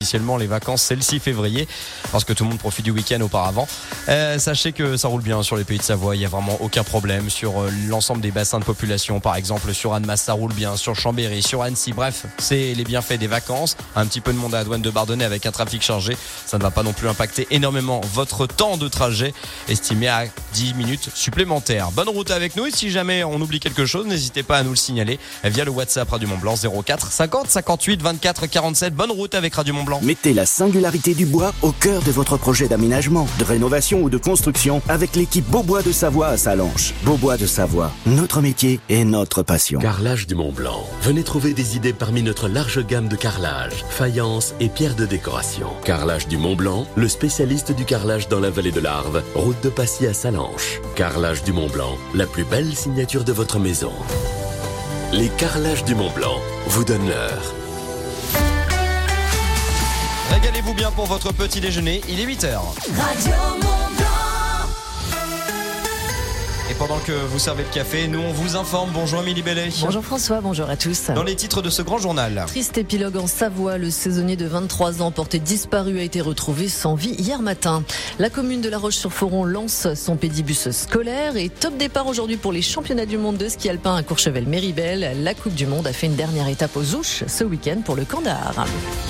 Officiellement les vacances c'est le 6 février parce que tout le monde profite du week-end auparavant. Sachez que ça roule bien sur les Pays de Savoie, il n'y a vraiment aucun problème sur l'ensemble des bassins de population. Par exemple sur Annemasse ça roule bien, sur Chambéry, sur Annecy, bref c'est les bienfaits des vacances. Un petit peu de monde à la douane de Bardonnay avec un trafic chargé, ça ne va pas non plus impacter énormément votre temps de trajet, estimé à 10 minutes supplémentaires. Bonne route avec nous et si jamais on oublie quelque chose, n'hésitez pas à nous le signaler via le WhatsApp Radio Mont Blanc 04 50 58 24 47. Bonne route avec Radio Mont Blanc. Mettez la singularité du bois au cœur de votre projet d'aménagement, de rénovation ou de construction avec l'équipe Beaubois de Savoie à Sallanches. Beaubois de Savoie, notre métier et notre passion. Carrelage du Mont Blanc. Venez trouver des idées parmi notre large gamme de carrelage, faïence et pierres de décoration. Carrelage du Mont Blanc, le spécialiste du carrelage dans la vallée de l'Arve, route de Passy à Sallanches. Carrelage du Mont Blanc, la plus belle signature de votre maison. Les carrelages du Mont Blanc vous donnent l'heure. Régalez-vous bien pour votre petit déjeuner, il est 8h. Radio Mont Blanc. Et pendant que vous servez le café, nous on vous informe. Bonjour Amélie Bellet. Bonjour François, bonjour à tous. Dans les titres de ce grand journal. Triste épilogue en Savoie, le saisonnier de 23 ans porté disparu a été retrouvé sans vie hier matin. La commune de La Roche-sur-Foron lance son pédibus scolaire et top départ aujourd'hui pour les championnats du monde de ski alpin à Courchevel-Méribel. La Coupe du Monde a fait une dernière étape aux Ouches ce week-end pour le Kandahar.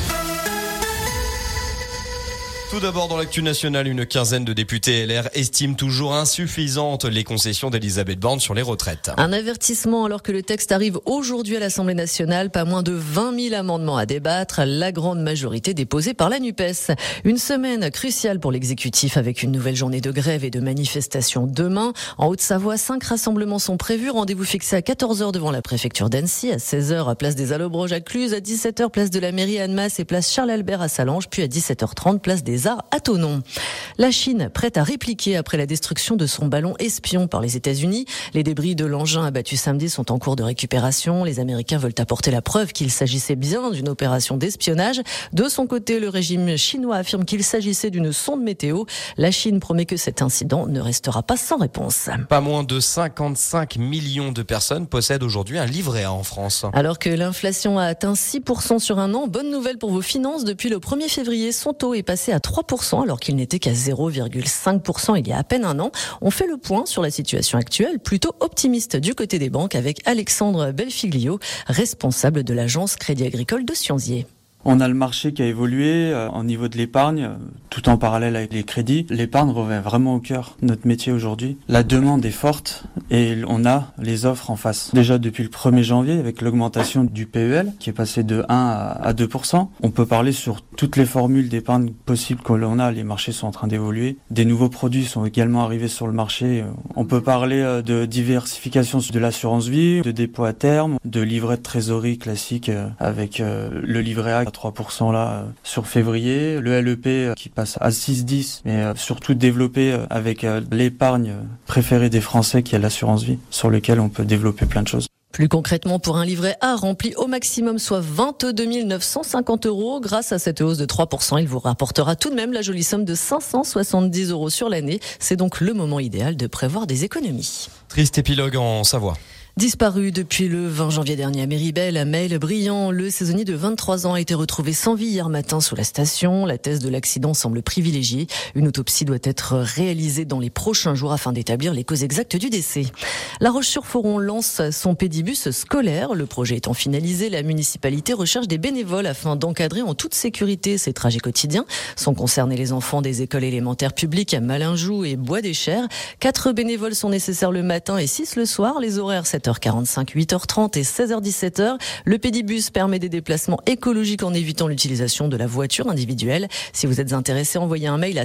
Tout d'abord dans l'actu nationale, une quinzaine de députés LR estiment toujours insuffisantes les concessions d'Elisabeth Borne sur les retraites. Un avertissement alors que le texte arrive aujourd'hui à l'Assemblée nationale, pas moins de 20 000 amendements à débattre, la grande majorité déposée par la NUPES. Une semaine cruciale pour l'exécutif avec une nouvelle journée de grève et de manifestation demain. En Haute-Savoie, 5 rassemblements sont prévus. Rendez-vous fixé à 14h devant la préfecture d'Annecy, à 16h à place des Allobroges à Cluse, à 17h place de la mairie à Annemasse et place Charles-Albert à Sallanches, puis à 17h30 place des Arts à Thonon. La Chine prête à répliquer après la destruction de son ballon espion par les États-Unis. Les débris de l'engin abattu samedi sont en cours de récupération. Les Américains veulent apporter la preuve qu'il s'agissait bien d'une opération d'espionnage. De son côté, le régime chinois affirme qu'il s'agissait d'une sonde météo. La Chine promet que cet incident ne restera pas sans réponse. Pas moins de 55 millions de personnes possèdent aujourd'hui un livret A en France. Alors que l'inflation a atteint 6% sur un an, bonne nouvelle pour vos finances. Depuis le 1er février, son taux est passé à 3%. Alors qu'il n'était qu'à 0,5% il y a à peine un an. On fait le point sur la situation actuelle, plutôt optimiste du côté des banques avec Alexandre Belfiglio, responsable de l'agence Crédit Agricole de Sionzier. On a le marché qui a évolué au niveau de l'épargne, tout en parallèle avec les crédits. L'épargne revient vraiment au cœur de notre métier aujourd'hui. La demande est forte et on a les offres en face. Déjà depuis le 1er janvier, avec l'augmentation du PEL, qui est passé de 1 à 2%, on peut parler sur toutes les formules d'épargne possibles que l'on a. Les marchés sont en train d'évoluer. Des nouveaux produits sont également arrivés sur le marché. On peut parler de diversification de l'assurance vie, de dépôt à terme, de livret de trésorerie classique avec le livret A 3% là sur février, le LEP qui passe à 6,10, mais surtout développé avec l'épargne préférée des Français qui est l'assurance vie, sur lequel on peut développer plein de choses. Plus concrètement, pour un livret A rempli au maximum, soit 22 950 €, grâce à cette hausse de 3%, il vous rapportera tout de même la jolie somme de 570 € sur l'année. C'est donc le moment idéal de prévoir des économies. Triste épilogue en Savoie. Disparu depuis le 20 janvier dernier à Méribel, à Maël Briand, le saisonnier de 23 ans a été retrouvé sans vie hier matin sous la station. La thèse de l'accident semble privilégiée. Une autopsie doit être réalisée dans les prochains jours afin d'établir les causes exactes du décès. La Roche-sur-Foron lance son pédibus scolaire. Le projet étant finalisé, la municipalité recherche des bénévoles afin d'encadrer en toute sécurité ces trajets quotidiens. Sont concernés les enfants des écoles élémentaires publiques à Malinjoux et Bois-des-Chères. 4 bénévoles sont nécessaires le matin et 6 le soir. Les horaires 7h45, 8h30 et 16h-17h. Le pédibus permet des déplacements écologiques en évitant l'utilisation de la voiture individuelle. Si vous êtes intéressé, envoyez un mail à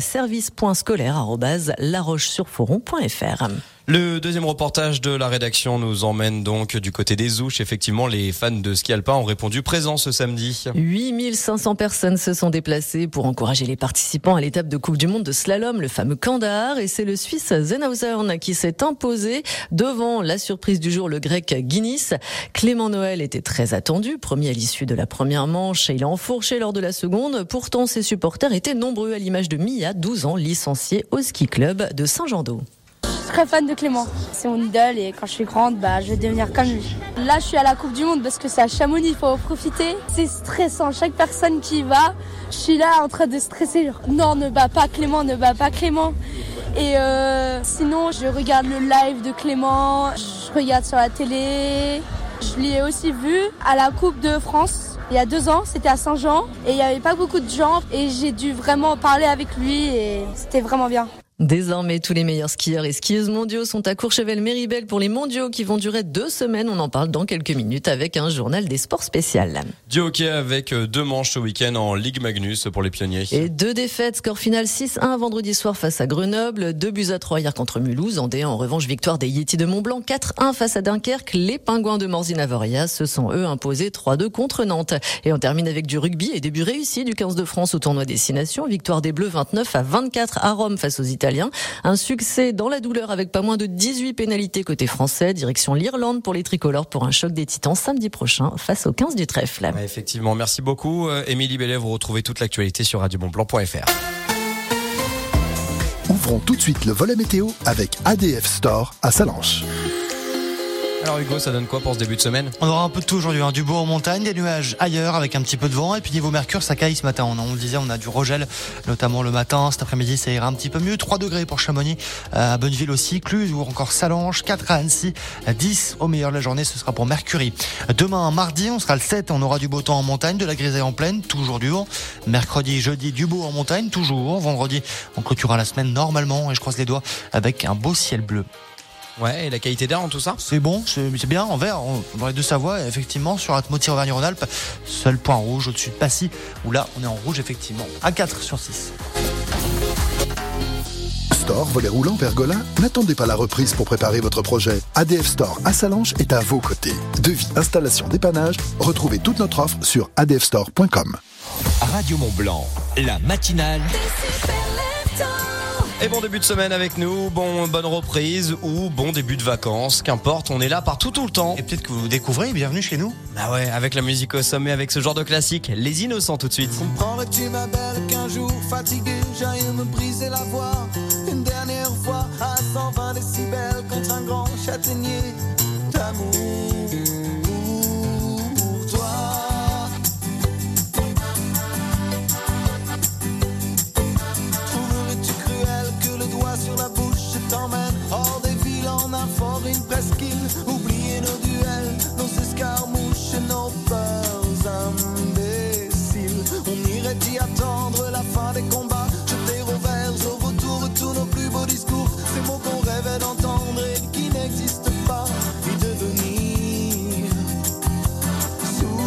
service.scolaire@larochesurforon.fr. Le deuxième reportage de la rédaction nous emmène donc du côté des Ouches. Effectivement, les fans de ski alpin ont répondu présents ce samedi. 8500 personnes se sont déplacées pour encourager les participants à l'étape de Coupe du Monde de slalom, le fameux Kandahar. Et c'est le Suisse Zenhausen qui s'est imposé devant la surprise du jour, le Grec Guinness. Clément Noël était très attendu, premier à l'issue de la première manche. Et il a enfourché lors de la seconde. Pourtant, ses supporters étaient nombreux à l'image de Mia, 12 ans, licenciée au ski club de Saint-Jean-d'Eau. très fan de Clément. C'est mon idole et quand je suis grande, je vais devenir comme lui. Là, je suis à la Coupe du Monde parce que c'est à Chamonix, il faut en profiter. C'est stressant, chaque personne qui y va, je suis là en train de stresser. Non, ne bats pas Clément, ne bats pas Clément. Et sinon, je regarde le live de Clément, je regarde sur la télé. Je l'ai aussi vu à la Coupe de France. Il y a 2 ans, c'était à Saint-Jean et il n'y avait pas beaucoup de gens et j'ai dû vraiment parler avec lui et c'était vraiment bien. Désormais, tous les meilleurs skieurs et skieuses mondiaux sont à Courchevel-Méribel pour les mondiaux qui vont durer 2 semaines. On en parle dans quelques minutes avec un journal des sports spécial. Du hockey avec 2 manches ce week-end en Ligue Magnus pour les pionniers. Et 2 défaites, score final 6-1 vendredi soir face à Grenoble, 2-3 hier contre Mulhouse. En D1, en revanche, victoire des Yétis de Mont-Blanc, 4-1 face à Dunkerque. Les Pingouins de Morzine-Avoriaz se sont eux imposés 3-2 contre Nantes. Et on termine avec du rugby et début réussi du 15 de France au tournoi Destination. Victoire des Bleus 29-24 à Rome face aux Italiens. Un succès dans la douleur avec pas moins de 18 pénalités côté français. Direction l'Irlande pour les tricolores pour un choc des Titans samedi prochain face aux 15 du trèfle. Ouais, effectivement, merci beaucoup. Émilie Bellet, vous retrouvez toute l'actualité sur radiomontblanc.fr. Ouvrons tout de suite le volet météo avec ADF Store à Salanches. Alors Hugo, ça donne quoi pour ce début de semaine ? On aura un peu de tout aujourd'hui, du beau en montagne, des nuages ailleurs avec un petit peu de vent et puis niveau mercure ça caille ce matin. On le disait, on a du regel notamment le matin, cet après-midi ça ira un petit peu mieux. 3 degrés pour Chamonix, à Bonneville aussi, Cluse ou encore Salanches, 4 à Annecy, 10 au meilleur de la journée, ce sera pour Mercury. Demain mardi, on sera le 7, on aura du beau temps en montagne, de la grisaille en plaine, toujours du vent. Mercredi, jeudi, du beau en montagne, toujours. Vendredi, on clôturera la semaine normalement et je croise les doigts avec un beau ciel bleu. Ouais, et la qualité d'air en tout ça ? C'est bon, c'est bien en vert, dans les Deux-Savoie, effectivement, sur Atmotir Auvergne-Rhône-Alpes. Seul point rouge au-dessus de Passy, où là, on est en rouge, effectivement, à 4 sur 6. Store, volet roulant, pergola, n'attendez pas la reprise pour préparer votre projet. ADF Store à Salanches est à vos côtés. Devis, installation, dépannage, retrouvez toute notre offre sur adfstore.com. Radio Mont-Blanc, la matinale. Et bon début de semaine avec nous, bonne reprise ou bon début de vacances, qu'importe, on est là partout tout le temps. Et peut-être que vous découvrez, bienvenue chez nous. Ah ouais, avec la musique au sommet, avec ce genre de classique, Les Innocents tout de suite. Comprends-tu ma belle qu'un jour fatigué, j'aille me briser la voix une dernière fois à 120 décibels contre un grand châtaignier d'amour pour toi. Sur la bouche, je t'emmène hors des villes en un fort, une presqu'île. Oublier nos duels, nos escarmouches, nos peurs imbéciles. On irait y attendre la fin des combats, jeter au vert, au retour tous nos plus beaux discours. Ces mots qu'on rêvait d'entendre et qui n'existent pas, y devenir sourd.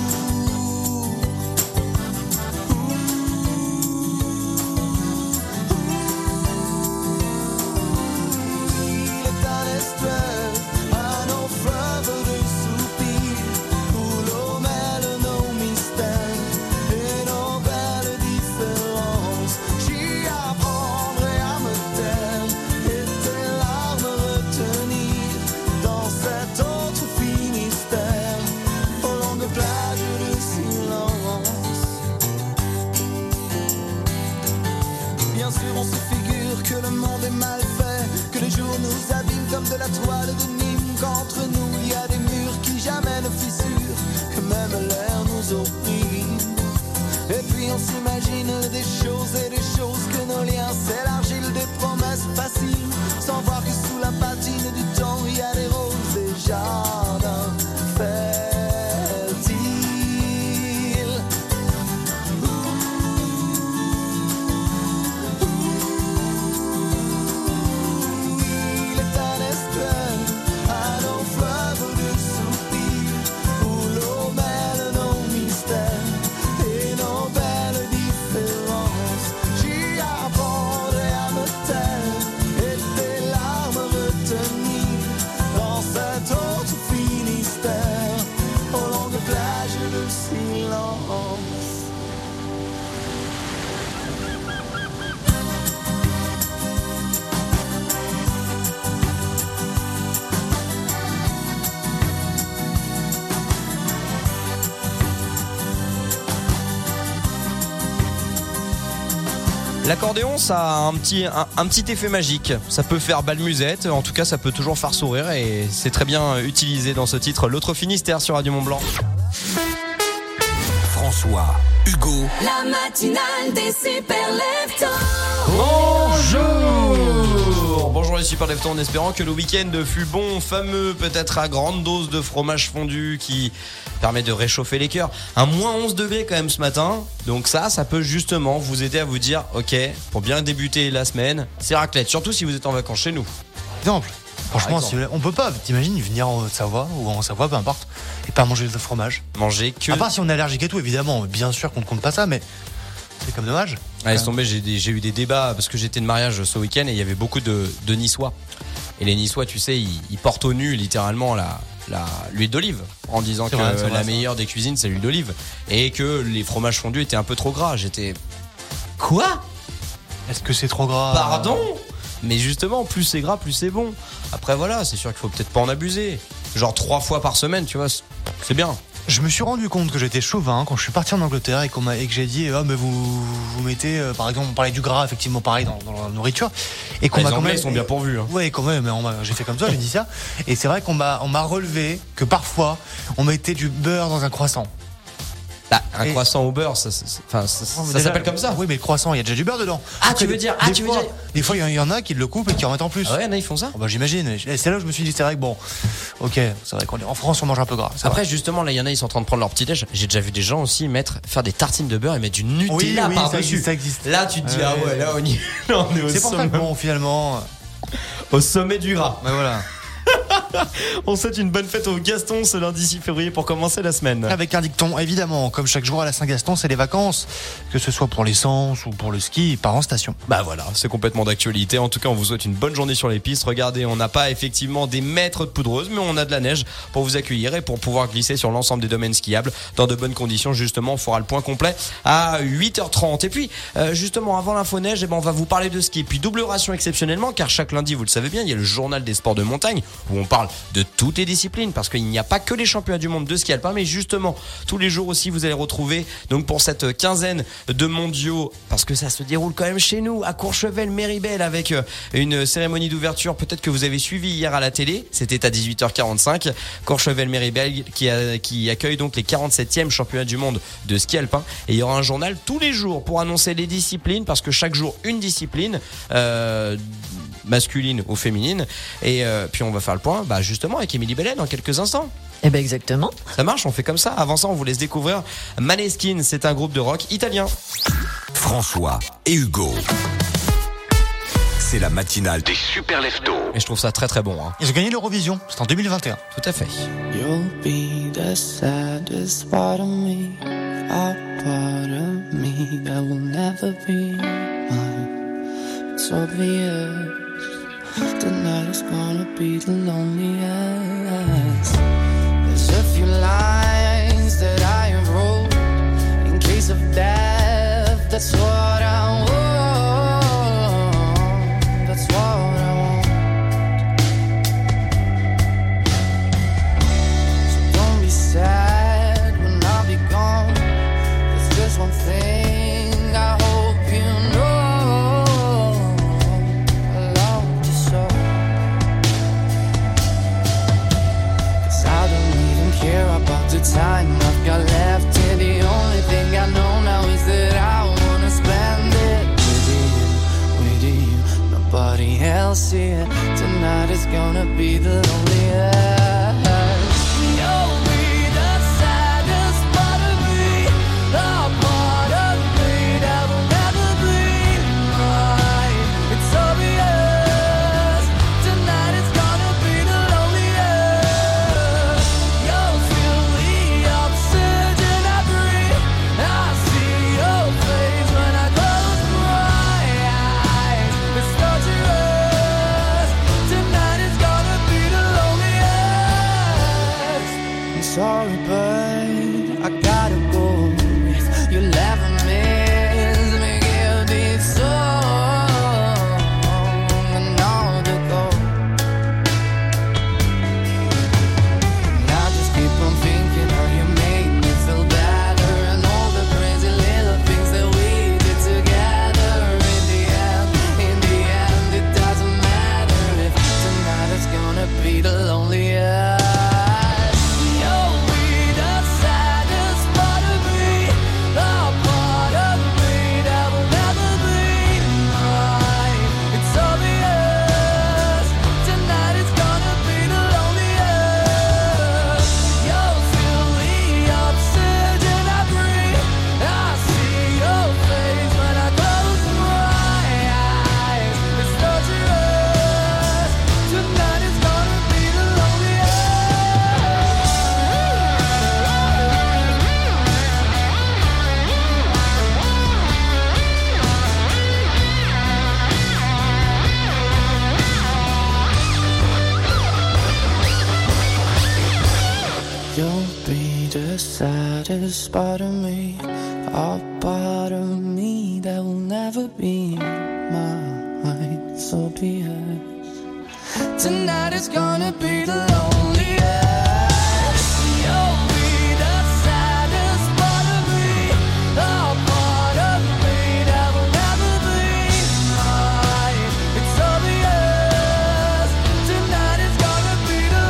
À nos fleuves de soupirs où l'eau mêle nos mystères et nos belles différences. J'y apprendrai à me taire et tes larmes retenir dans cet autre Finistère aux longues plages de silence. Bien sûr on se figure que le monde est mal fait, que les jours nous abîment comme de la toile de Nîmes, qu'entre nous il y a des murs qui jamais ne fissurent, que même l'air nous opprime. Et puis on s'imagine des choses et des choses, que nos liens s'élargissent, des promesses faciles, sans voir que sous la patine du temps il y a des roses, des jardins fertiles. À nos fleuves de soupirs où l'eau mêle nos mystères et nos belles différences. J'y apprendrai à me taire et tes larmes retenir dans cette autre vie. L'accordéon, ça a un petit effet magique. Ça peut faire bal musette, en tout cas ça peut toujours faire sourire et c'est très bien utilisé dans ce titre. L'autre Finistère sur Radio Mont-Blanc. François, Hugo. La matinale des super leftos. Bonjour les super leftos, en espérant que le week-end fut bon, fameux, peut-être à grande dose de fromage fondu qui permet de réchauffer les cœurs. Un moins 11 degrés quand même ce matin, donc ça peut justement vous aider à vous dire ok, pour bien débuter la semaine, c'est raclette, surtout si vous êtes en vacances chez nous. Exemple. Franchement, on peut pas, t'imagines, venir en Haute-Savoie ou en Savoie, peu importe, et pas manger de fromage. Manger que... À part si on est allergique et tout, évidemment, bien sûr qu'on ne compte pas ça, mais c'est comme dommage. Laisse tomber, j'ai eu des débats parce que j'étais de mariage ce week-end et il y avait beaucoup de Niçois. Et les Niçois, tu sais, ils portent au nu littéralement l'huile d'olive en disant que la meilleure des cuisines c'est l'huile d'olive et que les fromages fondus étaient un peu trop gras. J'étais... Quoi ? Est-ce que c'est trop gras ? Pardon ? Mais justement, plus c'est gras, plus c'est bon. Après voilà, c'est sûr qu'il faut peut-être pas en abuser. Genre 3 fois par semaine, tu vois, c'est bien. Je me suis rendu compte que j'étais chauvin quand je suis parti en Angleterre et que j'ai dit mais vous mettez par exemple, on parlait du gras effectivement pareil dans la nourriture et qu'on m'a quand même, ils sont bien pourvus. Hein. Ouais, quand même, j'ai fait comme ça, j'ai dit ça et c'est vrai qu'on m'a relevé que parfois on mettait du beurre dans un croissant. Croissant au beurre, ça s'appelle comme ça. Oui, mais le croissant, il y a déjà du beurre dedans. Des fois, il y en a qui le coupent et qui en mettent en plus. Ah ouais, il y en a, ils font ça. J'imagine. C'est là où je me suis dit, c'est vrai que c'est vrai qu'en France, on mange un peu gras. Après, justement, là, il y en a, ils sont en train de prendre leur petit déj. J'ai déjà vu des gens aussi faire des tartines de beurre et mettre du Nutella par-dessus. Ça existe. Là, tu te dis, là, on est au c'est pour ça que finalement. Au sommet du gras. Mais voilà. On souhaite une bonne fête au Gaston ce lundi 6 février pour commencer la semaine. Avec un dicton, évidemment, comme chaque jour à la Saint-Gaston, c'est les vacances, que ce soit pour l'essence ou pour le ski, part en station. Bah voilà, c'est complètement d'actualité. En tout cas, on vous souhaite une bonne journée sur les pistes. Regardez, on n'a pas effectivement des mètres de poudreuse, mais on a de la neige pour vous accueillir et pour pouvoir glisser sur l'ensemble des domaines skiables dans de bonnes conditions. Justement, on fera le point complet à 8h30. Et puis, justement, avant l'info neige, on va vous parler de ski. Puis double ration exceptionnellement, car chaque lundi, vous le savez bien, il y a le journal des sports de montagne où on parle de toutes les disciplines parce qu'il n'y a pas que les championnats du monde de ski alpin, mais justement tous les jours aussi vous allez retrouver donc pour cette quinzaine de mondiaux, parce que ça se déroule quand même chez nous à Courchevel-Méribel avec une cérémonie d'ouverture peut-être que vous avez suivi hier à la télé, c'était à 18h45. Courchevel-Méribel qui accueille donc les 47e championnats du monde de ski alpin et il y aura un journal tous les jours pour annoncer les disciplines parce que chaque jour une discipline masculine ou féminine et puis on va faire le point justement avec Émilie Bellet dans quelques instants. Eh ben exactement. Ça marche, on fait comme ça. Avant ça, on vous laisse découvrir Maneskin, c'est un groupe de rock italien. François et Hugo. C'est la matinale des super leftos. Et je trouve ça très très bon. Hein. Ils ont gagné l'Eurovision, c'est en 2021. Tout à fait. You'll be the saddest part of me, a part of me that will never be mine. It's obvious. Tonight is gonna be the loneliest. There's a few lines that I have wrote in case of death. That's what I want. That's what I want. So don't be sad when I'll be gone. There's just one thing I hope you know. About the time I've got left here, the only thing I know now is that I wanna spend it with you, nobody else here. Tonight is gonna be the loneliest. You'll be the saddest part of me, the part of me that will never be mine. It's obvious, tonight is gonna be the loneliest. You'll feel the oxygen I breathe. I see your face when I close my eyes. It's torturous, tonight is gonna be the loneliest. saddest part of me, a part of me that will never be mine. So be it. Tonight is gonna be the loneliest. You'll be the saddest part of me, a part of me that will never be mine. It's obvious. Tonight is gonna be the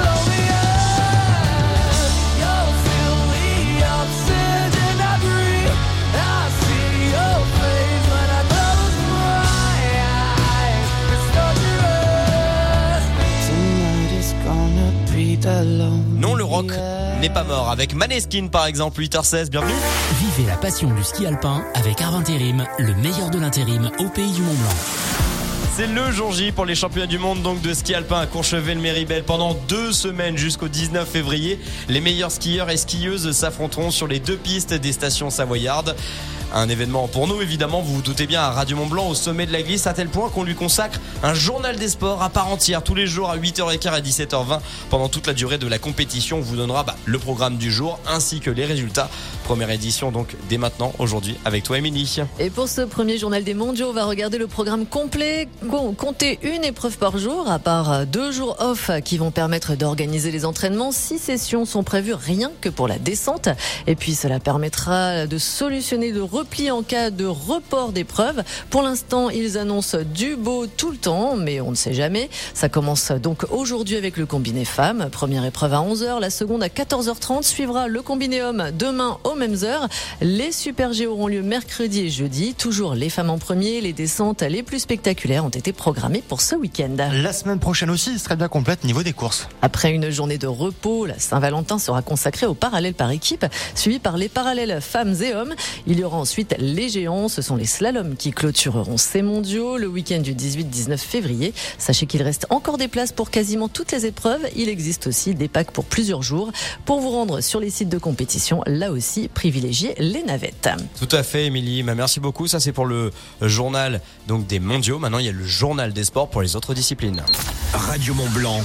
loneliest. You'll feel the oxygen I breathe. I see your face when I close my eyes. It's torturous. Tonight is gonna be the loneliest. Non, le rock n'est pas mort. Avec Maneskin par exemple, 8h16, bienvenue. Vivez la passion du ski alpin avec Arvintérim, le meilleur de l'intérim au pays du Mont-Blanc. C'est le jour J pour les championnats du monde donc de ski alpin à Courchevel-Méribel pendant 2 semaines jusqu'au 19 février. Les meilleurs skieurs et skieuses s'affronteront sur les 2 pistes des stations savoyardes. Un événement pour nous évidemment, vous vous doutez bien, à Radio Mont-Blanc au sommet de la glisse, à tel point qu'on lui consacre un journal des sports à part entière tous les jours à 8h15 et 17h20 pendant toute la durée de la compétition. On vous donnera le programme du jour ainsi que les résultats. Première édition donc dès maintenant, aujourd'hui avec toi Émilie. Et pour ce premier journal des mondiaux, on va regarder le programme complet. Comptez une épreuve par jour, à part 2 jours off qui vont permettre d'organiser les entraînements. 6 sessions sont prévues rien que pour la descente. Et puis cela permettra de solutionner le repli en cas de report d'épreuve. Pour l'instant, ils annoncent du beau tout le temps, mais on ne sait jamais. Ça commence donc aujourd'hui avec le combiné femmes. Première épreuve à 11h, la seconde à 14h30. Suivra le combiné homme demain aux mêmes heures. Les Super G auront lieu mercredi et jeudi. Toujours les femmes en premier. Les descentes les plus spectaculaires ont été programmées pour ce week-end. La semaine prochaine aussi serait bien complète niveau des courses. Après une journée de repos, la Saint-Valentin sera consacrée aux parallèles par équipe, suivi par les parallèles femmes et hommes. Il y aura ensuite les géants, ce sont les slaloms qui clôtureront ces mondiaux le week-end du 18-19 février. Sachez qu'il reste encore des places pour quasiment toutes les épreuves. Il existe aussi des packs pour plusieurs jours. Pour vous rendre sur les sites de compétition, là aussi, privilégiez les navettes. Tout à fait Émilie, merci beaucoup. Ça c'est pour le journal donc des mondiaux. Maintenant il y a le journal des sports pour les autres disciplines. Radio Mont-Blanc,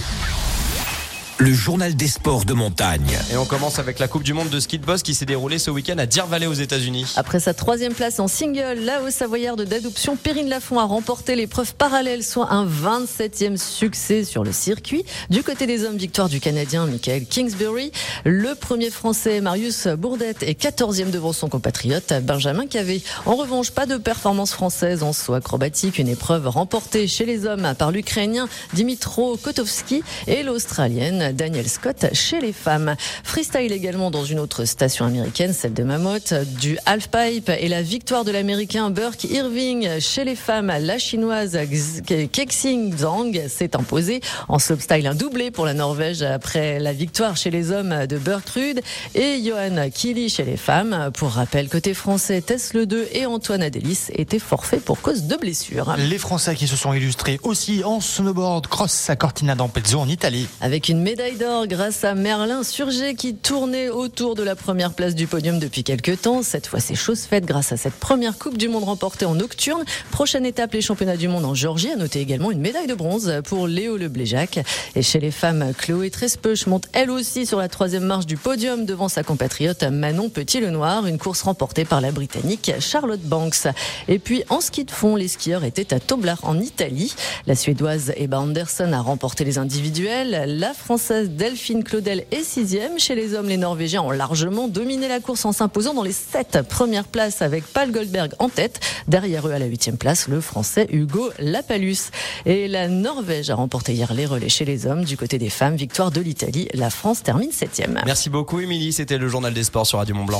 le journal des sports de montagne. Et on commence avec la Coupe du Monde de ski de boss qui s'est déroulée ce week-end à Deer Valley aux États-Unis. Après sa 3e place en single, la Haut-Savoyarde d'adoption Perrine Lafont a remporté l'épreuve parallèle, soit un 27e succès sur le circuit. Du côté des hommes, victoire du Canadien Michael Kingsbury. Le premier Français Marius Bourdette est 14e devant son compatriote Benjamin Cavé. En revanche, pas de performance française en saut acrobatique. Une épreuve remportée chez les hommes par l'Ukrainien Dimitro Kotovski et l'Australienne Daniel Scott chez les femmes. Freestyle également dans une autre station américaine, celle de Mammoth, du halfpipe et la victoire de l'américain Burke Irving chez les femmes. La chinoise Kexing Zhang s'est imposée en slopestyle, un doublé pour la Norvège après la victoire chez les hommes de Burke Rude et Johan Kili chez les femmes. Pour rappel, côté français, Tess Le 2 et Antoine Adélis étaient forfaits pour cause de blessures. Les Français qui se sont illustrés aussi en snowboard cross à Cortina d'Ampezzo en Italie. Avec une médaille d'or grâce à Merlin Surgé qui tournait autour de la première place du podium depuis quelques temps. Cette fois, c'est chose faite grâce à cette première Coupe du Monde remportée en nocturne. Prochaine étape, les championnats du monde en Géorgie. À noter également une médaille de bronze pour Léo Lebléjac. Et chez les femmes, Chloé Trespeuch monte elle aussi sur la 3e marche du podium devant sa compatriote Manon Petit-Lenoir. Une course remportée par la Britannique Charlotte Banks. Et puis en ski de fond, les skieurs étaient à Toblar en Italie. La Suédoise Ebba Andersson a remporté les individuels. La Française Delphine Claudel est 6e. Chez les hommes, les Norvégiens ont largement dominé la course en s'imposant dans les 7 premières places avec Pal Goldberg en tête. Derrière eux, à la 8e place, le Français Hugo Lapalus. Et la Norvège a remporté hier les relais chez les hommes. Du côté des femmes, victoire de l'Italie. La France termine 7e. Merci beaucoup Émilie, c'était le journal des sports sur Radio Mont-Blanc.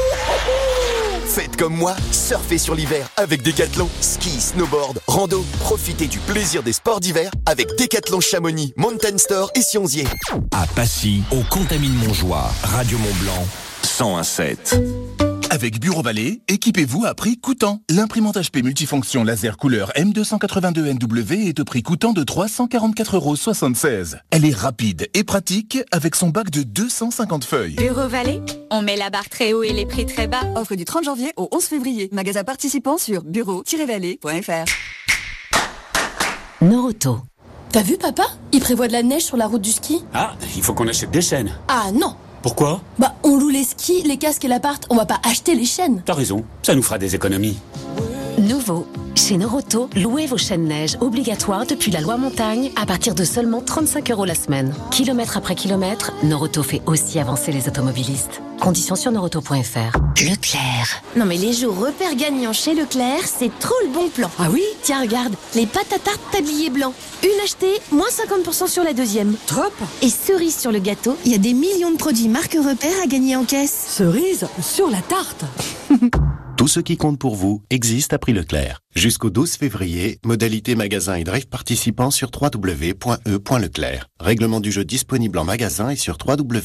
Faites comme moi, surfez sur l'hiver avec Decathlon. Ski, snowboard, rando, profitez du plaisir des sports d'hiver avec Decathlon Chamonix, Mountain Store et Sionzier. À Passy, au Contamine-Montjoie, Radio Mont-Blanc, 101.7. Avec Bureau Vallée, équipez-vous à prix coûtant. L'imprimante HP multifonction laser couleur M282NW est au prix coûtant de 344,76 €. Elle est rapide et pratique avec son bac de 250 feuilles. Bureau Vallée, on met la barre très haut et les prix très bas. Offre du 30 janvier au 11 février. Magasin participant sur bureau-vallée.fr. Noroto. T'as vu papa? Il prévoit de la neige sur la route du ski. Ah, il faut qu'on achète des chaînes. Ah non! Pourquoi ? Bah, on loue les skis, les casques et l'appart, on va pas acheter les chaînes. T'as raison, ça nous fera des économies. Nouveau. Chez Noroto, louez vos chaînes neige obligatoires depuis la loi montagne à partir de seulement 35 € la semaine. Kilomètre après kilomètre, Noroto fait aussi avancer les automobilistes. Conditions sur noroto.fr. Leclerc. Non mais les jours repères gagnants chez Leclerc, c'est trop le bon plan. Ah oui ? Tiens, regarde, les pâtes à tarte tablier blanc. Une achetée, moins 50% sur la deuxième. Top. Et cerise sur le gâteau, il y a des millions de produits marque repères à gagner en caisse. Cerise sur la tarte. Tout ce qui compte pour vous existe à prix Leclerc. Jusqu'au 12 février, modalité magasin et drive participants sur www.e.leclerc. Règlement du jeu disponible en magasin et sur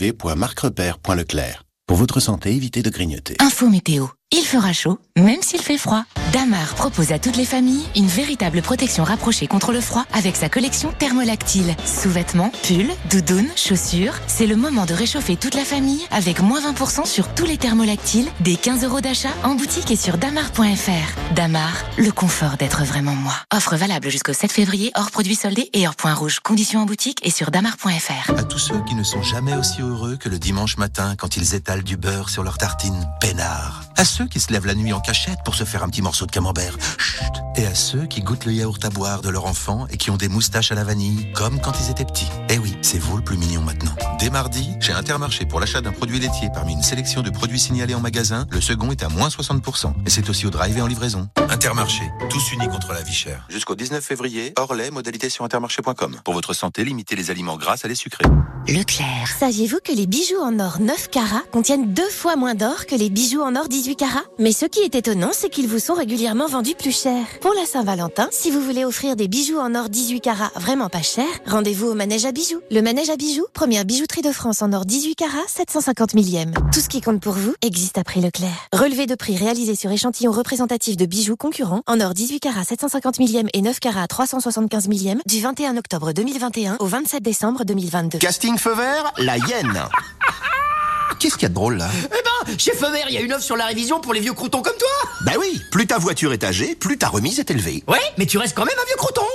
www.marquerepère.leclerc. Pour votre santé, évitez de grignoter. Info météo. Il fera chaud, même s'il fait froid. Damar propose à toutes les familles une véritable protection rapprochée contre le froid avec sa collection thermolactyle. Sous-vêtements, pulls, doudounes, chaussures. C'est le moment de réchauffer toute la famille avec moins 20% sur tous les thermolactyles, des 15 € d'achat en boutique et sur damar.fr. Damar, le confort d'être vraiment moi. Offre valable jusqu'au 7 février, hors produits soldés et hors points rouges. Conditions en boutique et sur damar.fr. À tous ceux qui ne sont jamais aussi heureux que le dimanche matin quand ils étalent du beurre sur leurs tartines, peinard. À ceux qui se lèvent la nuit en cachette pour se faire un petit morceau de camembert, chut. Et à ceux qui goûtent le yaourt à boire de leur enfant et qui ont des moustaches à la vanille, comme quand ils étaient petits. Eh oui, c'est vous le plus mignon maintenant. Dès mardi, chez Intermarché, pour l'achat d'un produit laitier parmi une sélection de produits signalés en magasin, le second est à moins 60%. Et c'est aussi au drive et en livraison. Intermarché, tous unis contre la vie chère. Jusqu'au 19 février, hors lait, modalité sur intermarché.com. Pour votre santé, limitez les aliments gras à lait sucré. Leclerc. Saviez-vous que les bijoux en or 9 carats contiennent 2 fois moins d'or que les bijoux en or 18 carats ? Mais ce qui est étonnant, c'est qu'ils vous sont régulièrement vendus plus cher. Pour la Saint-Valentin, si vous voulez offrir des bijoux en or 18 carats vraiment pas cher, rendez-vous au Manège à bijoux. Le Manège à bijoux, première bijouterie de France en or 18 carats, 750 millième. Tout ce qui compte pour vous existe à prix Leclerc. Relevé de prix réalisé sur échantillon représentatif de bijoux concurrents en or 18 carats, 750 millième et 9 carats, 375 millième du 21 octobre 2021 au 27 décembre 2022. Casting feu vert, la hyène. Qu'est-ce qu'il y a de drôle là ? Eh ben, chez Feu Vert, il y a une offre sur la révision pour les vieux croutons comme toi. Bah oui, plus ta voiture est âgée, plus ta remise est élevée. Ouais, mais tu restes quand même un vieux crouton.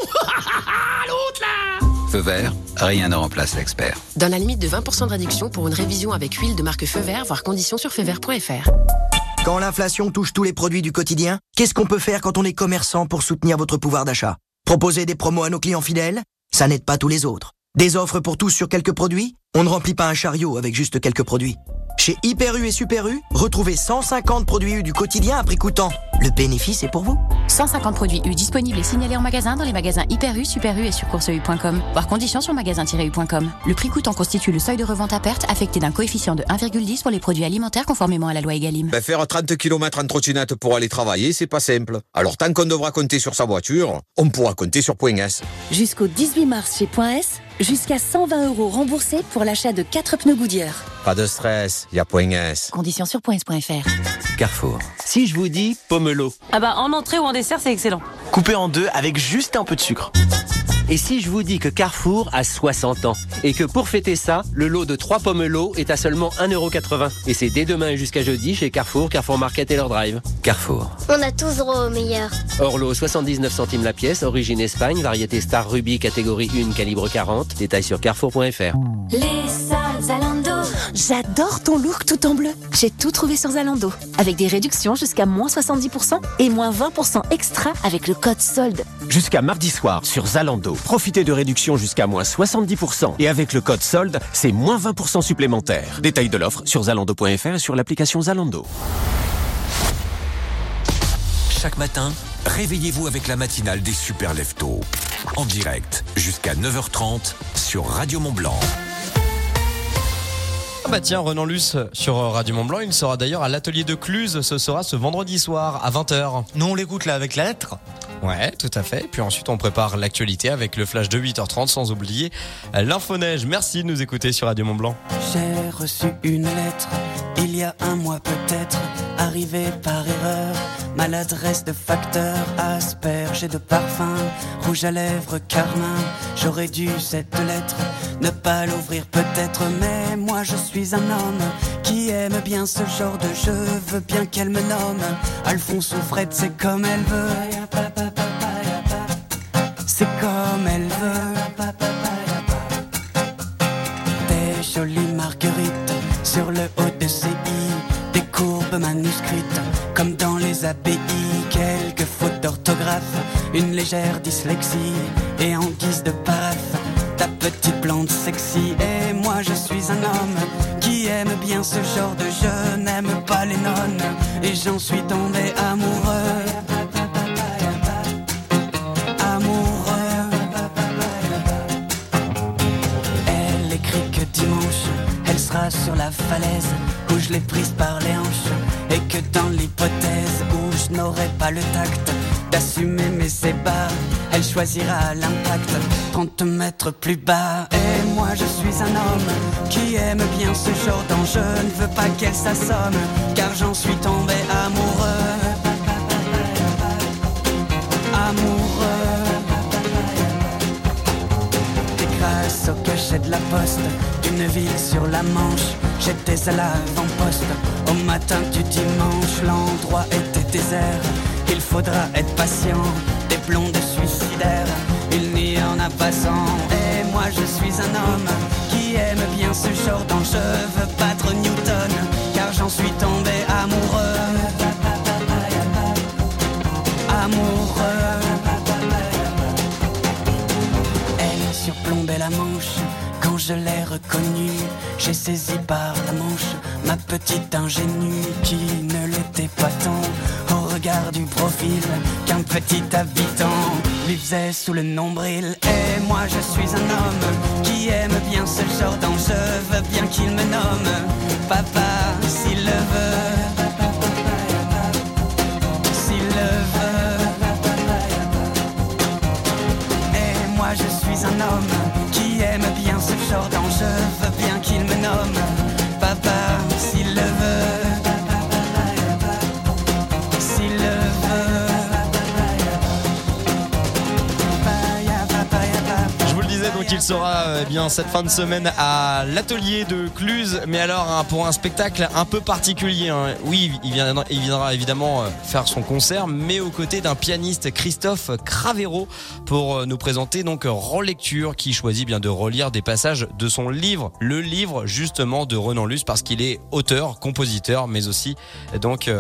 L'autre là. Feu Vert, rien ne remplace l'expert. Dans la limite de 20% de réduction pour une révision avec huile de marque Feu Vert, voire conditions sur feuvert.fr. Quand l'inflation touche tous les produits du quotidien, qu'est-ce qu'on peut faire quand on est commerçant pour soutenir votre pouvoir d'achat ? Proposer des promos à nos clients fidèles ? Ça n'aide pas tous les autres. Des offres pour tous sur quelques produits ? On ne remplit pas un chariot avec juste quelques produits. Chez Hyper U et Super U, retrouvez 150 produits U du quotidien à prix coûtant. Le bénéfice est pour vous. 150 produits U disponibles et signalés en magasin dans les magasins Hyper U, Super U et sur courseu.com. Voir conditions sur magasin-u.com. Le prix coûtant constitue le seuil de revente à perte affecté d'un coefficient de 1,10 pour les produits alimentaires conformément à la loi Egalim. Faire 30 km en trottinette pour aller travailler, c'est pas simple. Alors tant qu'on devra compter sur sa voiture, on pourra compter sur Point S. Jusqu'au 18 mars chez Point S, jusqu'à 120 € remboursés pour l'achat de 4 pneus Goodyear. Pas de stress, y a Point S. Conditions sur points.fr. Carrefour. Si je vous dis pomelo. Ah bah en entrée ou en dessert, c'est excellent. Coupé en deux avec juste un peu de sucre. Et si je vous dis que Carrefour a 60 ans et que pour fêter ça, le lot de 3 pomelos est à seulement 1,80 €. Et c'est dès demain jusqu'à jeudi chez Carrefour, Carrefour Market et leur drive. Carrefour. On a tous droit au meilleur. Orlo, 79 centimes la pièce, origine Espagne, variété Star Ruby, catégorie 1, calibre 40. Détails sur carrefour.fr. Les soldes Zalando. J'adore ton look tout en bleu. J'ai tout trouvé sur Zalando. Avec des réductions jusqu'à moins 70% et moins 20% extra avec le code solde. Jusqu'à mardi soir sur Zalando. Profitez de réductions jusqu'à moins 70%. Et avec le code solde, c'est moins 20% supplémentaire. Détail de l'offre sur zalando.fr et sur l'application Zalando. Chaque matin, réveillez-vous avec la matinale des Super Leftos. En direct, jusqu'à 9h30 sur Radio Mont-Blanc. Ah bah tiens, Renan Luce sur Radio Mont-Blanc, il sera d'ailleurs à l'atelier de Cluse, ce sera ce vendredi soir à 20h. Nous on l'écoute là avec la lettre. Ouais, tout à fait. Puis ensuite on prépare l'actualité avec le flash de 8h30, sans oublier l'info-neige. Merci de nous écouter sur Radio Mont-Blanc. J'ai reçu une lettre, il y a un mois peut-être, arrivée par erreur. Maladresse de facteur, asperge et de parfum, rouge à lèvres, carmin. J'aurais dû cette lettre ne pas l'ouvrir peut-être, mais moi je suis un homme qui aime bien ce genre de jeu. Veux bien qu'elle me nomme Alphonse ou Fred, c'est comme elle veut. C'est comme elle veut. Des jolies marguerites sur sur le haut de ces i, des courbes manuscrites, comme dans les abbayes, quelques fautes d'orthographe, une légère dyslexie, et en guise de paraphe, ta petite blonde sexy. Et moi je suis un homme qui aime bien ce genre de jeu, n'aime pas les nonnes, et j'en suis tombé amoureux. Elle écrit que dimanche, elle sera sur la falaise où je l'ai prise par les hanches, et que dans l'hypothèse où je n'aurai pas le tact d'assumer mes ébats, elle choisira l'impact 30 mètres plus bas. Et moi je suis un homme qui aime bien ce genre d'enjeu, ne veux pas qu'elle s'assomme, car j'en suis tombé amoureux. Amoureux. Et grâce au cachet de la poste d'une ville sur la Manche, j'étais à l'avant-poste au matin du dimanche. L'endroit était désert, il faudra être patient, des blondes suicidaires, il n'y en a pas 100. Et moi je suis un homme qui aime bien ce genre d'enjeu, veux battre Newton, car j'en suis tombé amoureux. Amoureux. Elle surplombait la Manche, quand je l'ai reconnue, j'ai saisi par la manche ma petite ingénue, qui ne l'était pas tant au regard du profil qu'un petit habitant lui faisait sous le nombril. Et moi je suis un homme qui aime bien ce genre d'enjeu, veux bien qu'il me nomme papa s'il le veut, s'il le veut. Et moi je suis un homme qui aime bien ce genre d'enjeu, veux bien qu'il me nomme papa s'il le veut, s'il le veut. Je vous le disais, donc il sera bien cette fin de semaine à l'atelier de Cluse, mais alors pour un spectacle un peu particulier. Oui, il viendra évidemment faire son concert, mais aux côtés d'un pianiste, Christophe Cravero, pour nous présenter donc Relecture, qui choisit bien de relire des passages de son livre, le livre justement de Renan Luce, parce qu'il est auteur, compositeur, mais aussi donc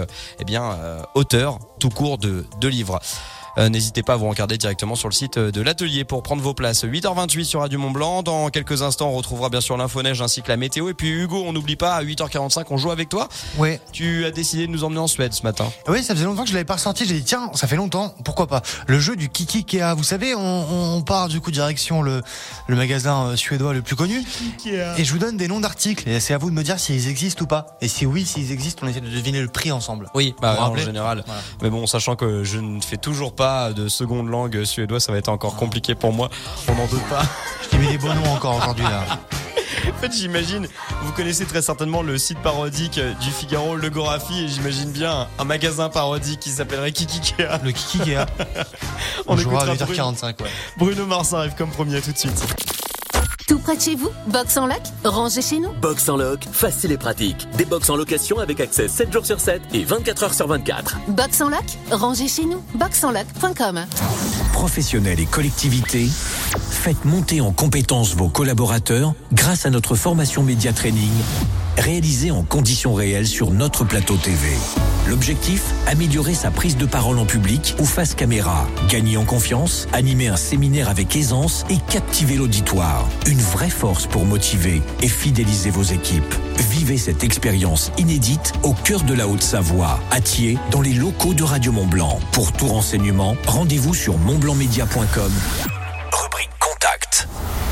auteur tout court de livres. N'hésitez pas à vous regarder directement sur le site de l'atelier pour prendre vos places. 8h28 sur Radio Mont-Blanc. Dans quelques instants, on retrouvera bien sûr l'info-neige ainsi que la météo. Et puis Hugo, on n'oublie pas, à 8h45, on joue avec toi. Oui. Tu as décidé de nous emmener en Suède ce matin. Oui, ça faisait longtemps que je l'avais pas ressorti. J'ai dit, tiens, ça fait longtemps, pourquoi pas. Le jeu du Kiki Kea, vous savez, on part du coup direction le magasin suédois le plus connu. Et je vous donne des noms d'articles. Et c'est à vous de me dire s'ils existent ou pas. Et si oui, s'ils existent, on essaie de deviner le prix ensemble. Oui, en général. Voilà. Mais bon, sachant que je ne fais toujours pas de seconde langue suédois, ça va être encore compliqué pour moi. On n'en doute pas. Je t'ai mis des beaux noms encore aujourd'hui là. En fait, j'imagine, vous connaissez très certainement le site parodique du Figaro, Le Gorafi, et j'imagine bien un magasin parodique qui s'appellerait Kiki Kea. Le Kiki Kea. On jouera à 8h45, ouais. Bruno Mars arrive comme premier tout de suite. Tout près de chez vous? Box en loc? Rangez chez nous. Box en loc, facile et pratique. Des box en location avec accès 7 jours sur 7 et 24 heures sur 24. Box en loc? Rangez chez nous. boxenloc.com. Professionnels et collectivités, faites monter en compétences vos collaborateurs grâce à notre formation média training réalisée en conditions réelles sur notre plateau TV. L'objectif, améliorer sa prise de parole en public ou face caméra, gagner en confiance, animer un séminaire avec aisance et captiver l'auditoire. Une vraie force pour motiver et fidéliser vos équipes. Vivez cette expérience inédite au cœur de la Haute-Savoie, à Thiers, dans les locaux de Radio Mont-Blanc. Pour tout renseignement, rendez-vous sur montblancmedia.com. Rubrique Contact.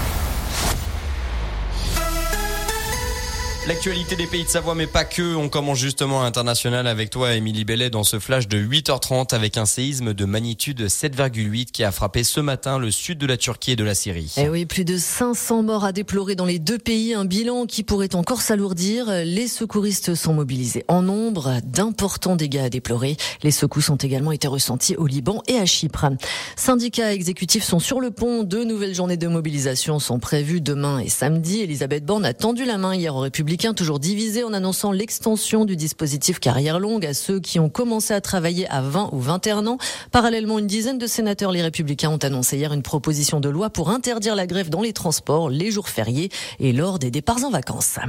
L'actualité des pays de Savoie, mais pas que. On commence justement à l'international avec toi, Émilie Bellet, dans ce flash de 8h30 avec un séisme de magnitude 7,8 qui a frappé ce matin le sud de la Turquie et de la Syrie. Et oui, plus de 500 morts à déplorer dans les deux pays, un bilan qui pourrait encore s'alourdir. Les secouristes sont mobilisés en nombre, d'importants dégâts à déplorer. Les secousses ont également été ressentis au Liban et à Chypre. Syndicats exécutifs sont sur le pont. 2 nouvelles journées de mobilisation sont prévues demain et samedi. Elisabeth Borne a tendu la main hier aux Républicains, toujours divisés, en annonçant l'extension du dispositif carrière longue à ceux qui ont commencé à travailler à 20 ou 21 ans. Parallèlement, une dizaine de sénateurs, les Républicains, ont annoncé hier une proposition de loi pour interdire la grève dans les transports, les jours fériés et lors des départs en vacances.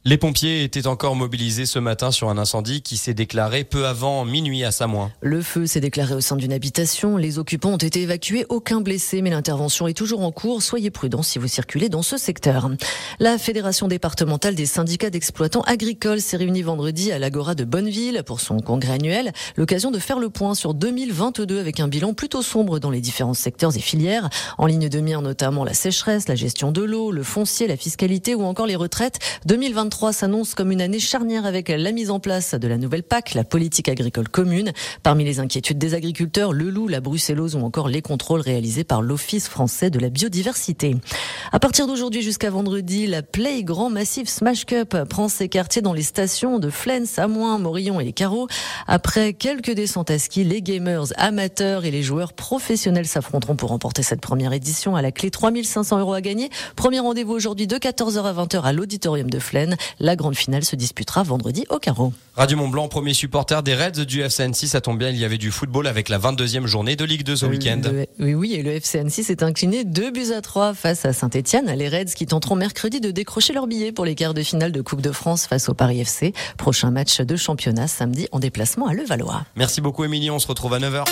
Les pompiers étaient encore mobilisés ce matin sur un incendie qui s'est déclaré peu avant minuit à Samoin. Le feu s'est déclaré au sein d'une habitation. Les occupants ont été évacués, aucun blessé, mais l'intervention est toujours en cours. Soyez prudents si vous circulez dans ce secteur. La Fédération départementale des syndicats d'exploitants agricoles s'est réunie vendredi à l'Agora de Bonneville pour son congrès annuel. L'occasion de faire le point sur 2022 avec un bilan plutôt sombre dans les différents secteurs et filières. En ligne de mire notamment la sécheresse, la gestion de l'eau, le foncier, la fiscalité ou encore les retraites. 2023 s'annonce comme une année charnière avec la mise en place de la nouvelle PAC, la politique agricole commune. Parmi les inquiétudes des agriculteurs, le loup, la brucellose ou encore les contrôles réalisés par l'Office français de la biodiversité. À partir d'aujourd'hui jusqu'à vendredi, la Play Grand Massif Smash Cup prend ses quartiers dans les stations de Flaine, Samoin, Morillon et les Carreaux. Après quelques descentes à ski, les gamers amateurs et les joueurs professionnels s'affronteront pour remporter cette première édition. À la clé, 3 500 € à gagner. Premier rendez-vous aujourd'hui de 14h à 20h à l'auditorium de Flaine. La grande finale se disputera vendredi au Carreau. Radio Mont-Blanc, premier supporter des Reds du FC Annecy. Ça tombe bien, il y avait du football avec la 22e journée de Ligue 2 ce week-end. Oui, et le FC Annecy s'est incliné 2-3 face à Saint-Etienne. Les Reds qui tenteront mercredi de décrocher leur billet pour les quarts de finale de Coupe de France face au Paris FC. Prochain match de championnat samedi en déplacement à Levallois. Merci beaucoup Émilie, on se retrouve à 9h.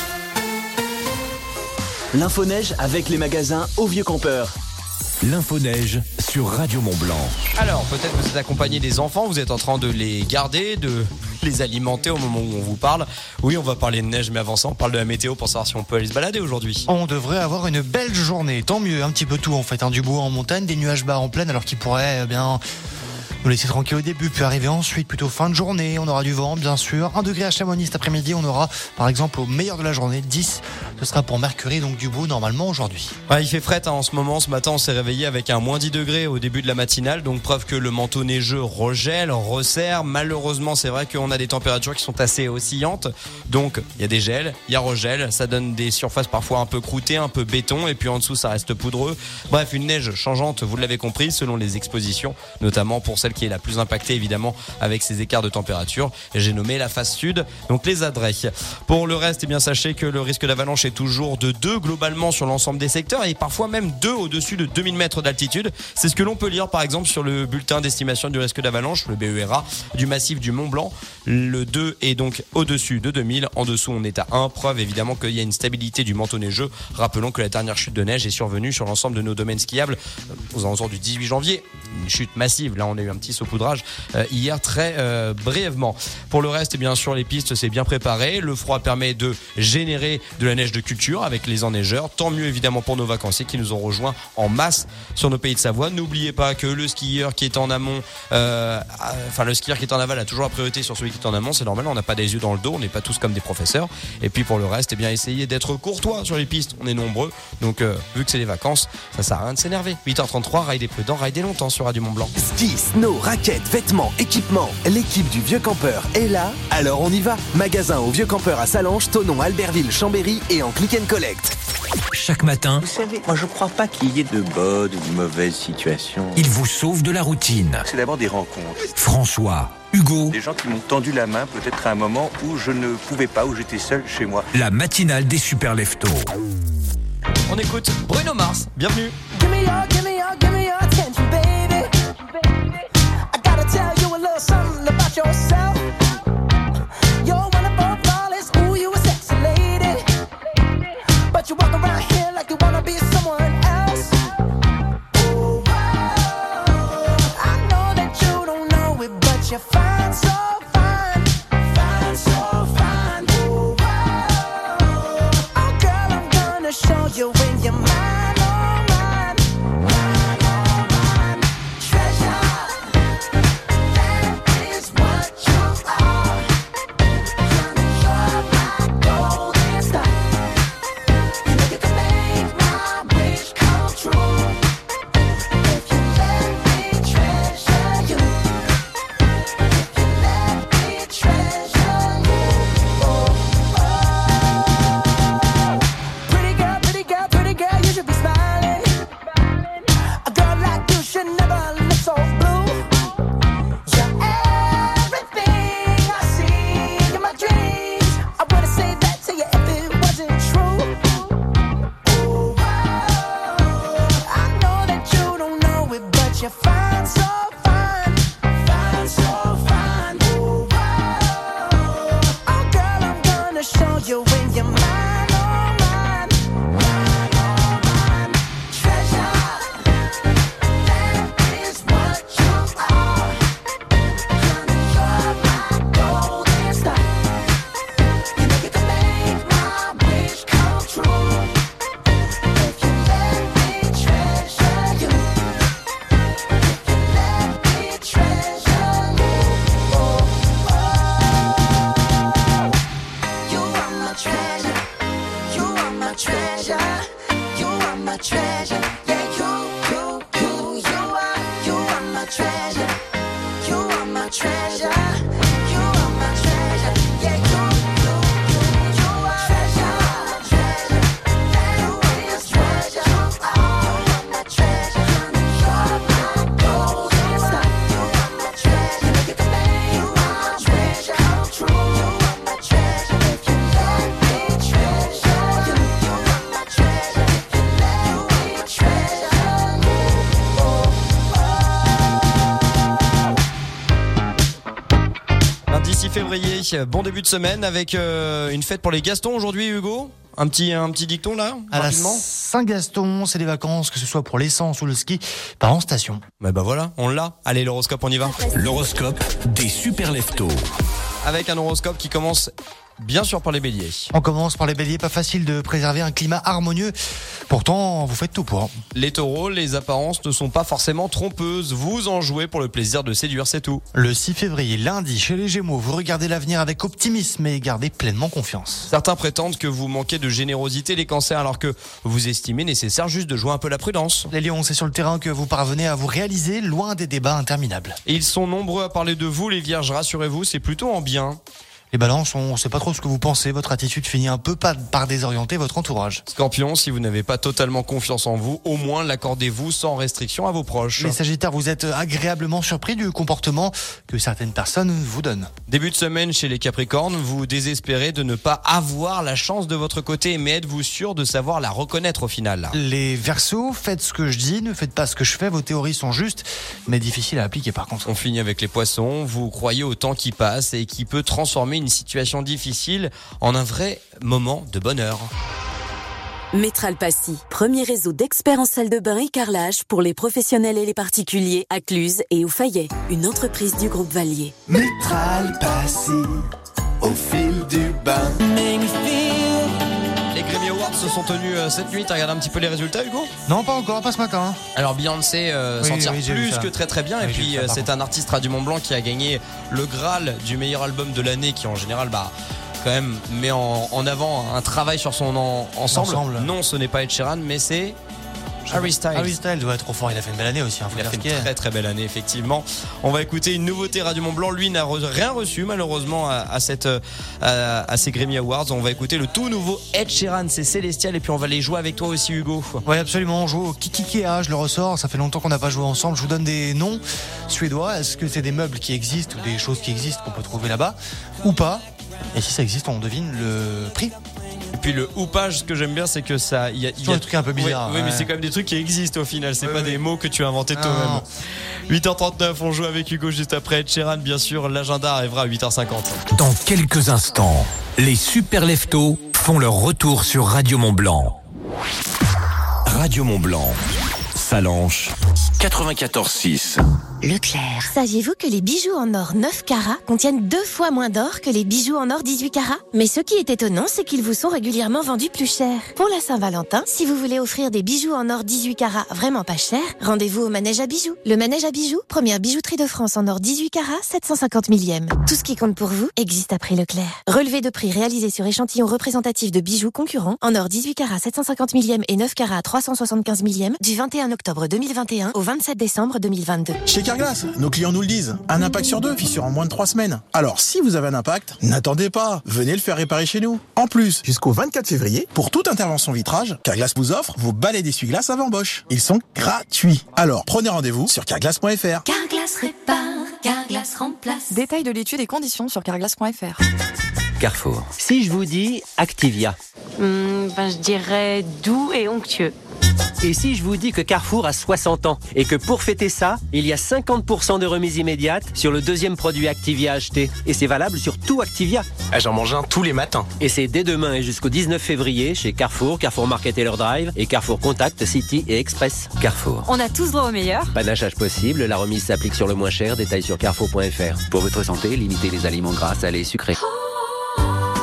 L'info neige avec les magasins Au Vieux Campeur. L'info neige sur Radio Mont-Blanc. Alors, peut-être que vous êtes accompagné des enfants, vous êtes en train de les garder, de les alimenter au moment où on vous parle. Oui, on va parler de neige, mais avant ça, on parle de la météo pour savoir si on peut aller se balader aujourd'hui. On devrait avoir une belle journée, tant mieux, un petit peu tout en fait, du beau en montagne, des nuages bas en plaine, alors qu'ils pourraient bien nous laisser tranquille au début, puis arriver ensuite plutôt fin de journée. On aura du vent, bien sûr. 1 degré à Chamonix cet après-midi. On aura, par exemple, au meilleur de la journée, 10. Ce sera pour Mercury, donc du beau normalement aujourd'hui. Ouais, il fait fret en ce moment. Ce matin, on s'est réveillé avec un moins 10 degrés au début de la matinale. Donc preuve que le manteau neigeux regèle, resserre. Malheureusement, c'est vrai qu'on a des températures qui sont assez oscillantes. Donc il y a des gels, il y a regel. Ça donne des surfaces parfois un peu croûtées, un peu béton. Et puis en dessous, ça reste poudreux. Bref, une neige changeante, vous l'avez compris, selon les expositions. Notamment pour celle qui est la plus impactée, évidemment, avec ces écarts de température. J'ai nommé la face sud, donc les adrets. Pour le reste, eh bien, sachez que le risque d'avalanche est toujours de 2 globalement sur l'ensemble des secteurs et parfois même 2 au-dessus de 2000 mètres d'altitude. C'est ce que l'on peut lire par exemple sur le bulletin d'estimation du risque d'avalanche, le BERA, du massif du Mont Blanc. Le 2 est donc au-dessus de 2000, en dessous on est à 1. Preuve évidemment qu'il y a une stabilité du manteau neigeux. Rappelons que la dernière chute de neige est survenue sur l'ensemble de nos domaines skiables aux alentours du 18 janvier. Une chute massive, là on a eu un petit saupoudrage hier très brièvement. Pour le reste, bien sûr, les pistes c'est bien préparé. Le froid permet de générer de la neige de culture avec les enneigeurs. Tant mieux évidemment pour nos vacanciers qui nous ont rejoints en masse sur nos pays de Savoie. N'oubliez pas que le skieur qui est en amont, le skieur qui est en aval a toujours la priorité sur celui qui est en amont. C'est normal, on n'a pas des yeux dans le dos, on n'est pas tous comme des professeurs. Et puis pour le reste, eh bien essayez d'être courtois sur les pistes. On est nombreux, donc vu que c'est les vacances, ça sert à rien de s'énerver. 8h33, raidez prudent, raidez longtemps sur Radio Mont Blanc. Ski, snow, raquettes, vêtements, équipements. L'équipe du Vieux Campeur est là, alors on y va. Magasin Au Vieux Campeur à Sallanches, Thonon, Albertville, Chambéry et en click and collect. Chaque matin, vous savez, moi je crois pas qu'il y ait de bonnes ou de mauvaises situations. il vous sauve de la routine. C'est d'abord des rencontres. François, Hugo, Des gens qui m'ont tendu la main peut-être à un moment où je ne pouvais pas, où j'étais seul chez moi. la matinale des super leftos. On écoute Bruno Mars, bienvenue. Give me your attention, baby. I gotta tell you a little something about yourself. You're one above flawless, ooh, you a sexy lady. But you walk around here like you wanna be someone else. Ooh, I know that you don't know it, but you're fine, so fine. Fine, so fine. Ooh, oh girl, I'm gonna show you when you're mine, oh mine. Mine, oh mine. Treasure, that is what you are. You're my golden star. You know you can make my wish come true. If you let me treasure you. If you let me treasure you. Oh, oh. Pretty girl, you should be treasure. Yeah, you are my treasure. You are my treasure. You are my treasure. Yeah, you are treasure. You are my treasure. You are my treasure. You are my golden star. You are my treasure. You make it make you are treasure. Come true. You are my treasure. If you let me treasure you, you are my treasure. If you let me treasure Lundi 6 février, bon début de semaine avec une fête pour les Gastons aujourd'hui, Hugo. Un petit dicton là, à rapidement. la Saint-Gaston, c'est des vacances, que ce soit pour l'essence ou le ski, par en station. Bah voilà, on l'a. Allez, l'horoscope, on y va. L'horoscope des super leftos. Avec un horoscope qui commence bien sûr par les béliers. On commence par les béliers, pas facile de préserver un climat harmonieux. Pourtant, vous faites tout pour. Les taureaux, les apparences ne sont pas forcément trompeuses. Vous en jouez pour le plaisir de séduire, c'est tout. Le 6 février, lundi, chez les Gémeaux, vous regardez l'avenir avec optimisme et gardez pleinement confiance. Certains prétendent que vous manquez de générosité, les cancers, alors que vous estimez nécessaire juste de jouer un peu la prudence. Les lions, c'est sur le terrain que vous parvenez à vous réaliser, loin des débats interminables. Et ils sont nombreux à parler de vous, les vierges, rassurez-vous, c'est plutôt en bien. Les balances, on sait pas trop ce que vous pensez, votre attitude finit un peu par désorienter votre entourage. Scorpion, si vous n'avez pas totalement confiance en vous, au moins l'accordez-vous sans restriction à vos proches. Les Sagittaires, vous êtes agréablement surpris du comportement que certaines personnes vous donnent. Début de semaine chez les Capricornes, vous désespérez de ne pas avoir la chance de votre côté, mais êtes-vous sûr de savoir la reconnaître au final? Les Verseaux, faites ce que je dis, ne faites pas ce que je fais, vos théories sont justes, mais difficiles à appliquer par contre. On finit avec les Poissons, vous croyez au temps qui passe et qui peut transformer une situation difficile en un vrai moment de bonheur. Métral Passy, premier réseau d'experts en salle de bain et carrelage pour les professionnels et les particuliers à Cluse et au Fayet, une entreprise du groupe Valier. Métral Passy, au fil du bain. Les Grammy Awards se sont tenus cette nuit. T'as regardé un petit peu les résultats, Hugo? Non, pas encore, pas ce matin. Alors Beyoncé s'en tire plus que très bien. Oui, et puis c'est un artiste ras du Mont Blanc qui a gagné le Graal du meilleur album de l'année, qui en général quand même met en avant un travail sur son ensemble. Non, ce n'est pas Ed Sheeran, mais c'est Harry Styles. Harry Styles doit être trop fort, il a fait une belle année aussi. Il a fait une très belle année, effectivement. On va écouter une nouveauté Radio Mont Blanc. Lui n'a rien reçu malheureusement à ces Grammy Awards. On va écouter le tout nouveau Ed Sheeran, c'est Célestial, et puis on va les jouer avec toi aussi, Hugo. Oui, absolument, on joue au Kikikea, je le ressors, ça fait longtemps qu'on n'a pas joué ensemble. Je vous donne des noms suédois. Est-ce que c'est des meubles qui existent ou des choses qui existent qu'on peut trouver là-bas ou pas? Et si ça existe, on devine le prix. Et puis le houpage, ce que j'aime bien, c'est que ça, il y a des trucs un peu bizarres. Oui, mais c'est quand même des trucs qui existent au final. C'est pas des mots que tu as inventés toi-même. 8h39, on joue avec Hugo juste après Ed Sheeran, bien sûr. L'agenda arrivera à 8h50. Dans quelques instants, les super leftos font leur retour sur Radio Mont Blanc. Radio Mont Blanc, Salanches, 94.6. Leclerc. Saviez-vous que les bijoux en or 9 carats contiennent 2 fois moins d'or que les bijoux en or 18 carats? Mais ce qui est étonnant, c'est qu'ils vous sont régulièrement vendus plus cher. Pour la Saint-Valentin, si vous voulez offrir des bijoux en or 18 carats vraiment pas cher, rendez-vous au Manège à bijoux. Le Manège à bijoux, première bijouterie de France en or 18 carats, 750 millième. Tout ce qui compte pour vous existe à prix Leclerc. Relevé de prix réalisé sur échantillon représentatif de bijoux concurrents en or 18 carats, 750 millième et 9 carats, 375 millième du 21 octobre 2021 au 27 décembre 2022. Chez Carglass, nos clients nous le disent. Un impact sur 2, fissure en moins de 3 semaines. Alors, si vous avez un impact, n'attendez pas. Venez le faire réparer chez nous. En plus, jusqu'au 24 février, pour toute intervention vitrage, Carglass vous offre vos balais d'essuie-glace avant Bosch. Ils sont gratuits. Alors, prenez rendez-vous sur carglass.fr. Carglass répare, Carglass remplace. Détail de l'étude et conditions sur carglass.fr. Carrefour. Si je vous dis Activia. Je dirais doux et onctueux. Et si je vous dis que Carrefour a 60 ans et que pour fêter ça, il y a 50% de remise immédiate sur le deuxième produit Activia acheté. Et c'est valable sur tout Activia. J'en mange un tous les matins. Et c'est dès demain et jusqu'au 19 février chez Carrefour, Carrefour Market et leur Drive et Carrefour Contact, City et Express. Carrefour. On a tous droit au meilleur. Panachage possible, la remise s'applique sur le moins cher, détail sur carrefour.fr. Pour votre santé, limitez les aliments gras, salés, sucrés. Quand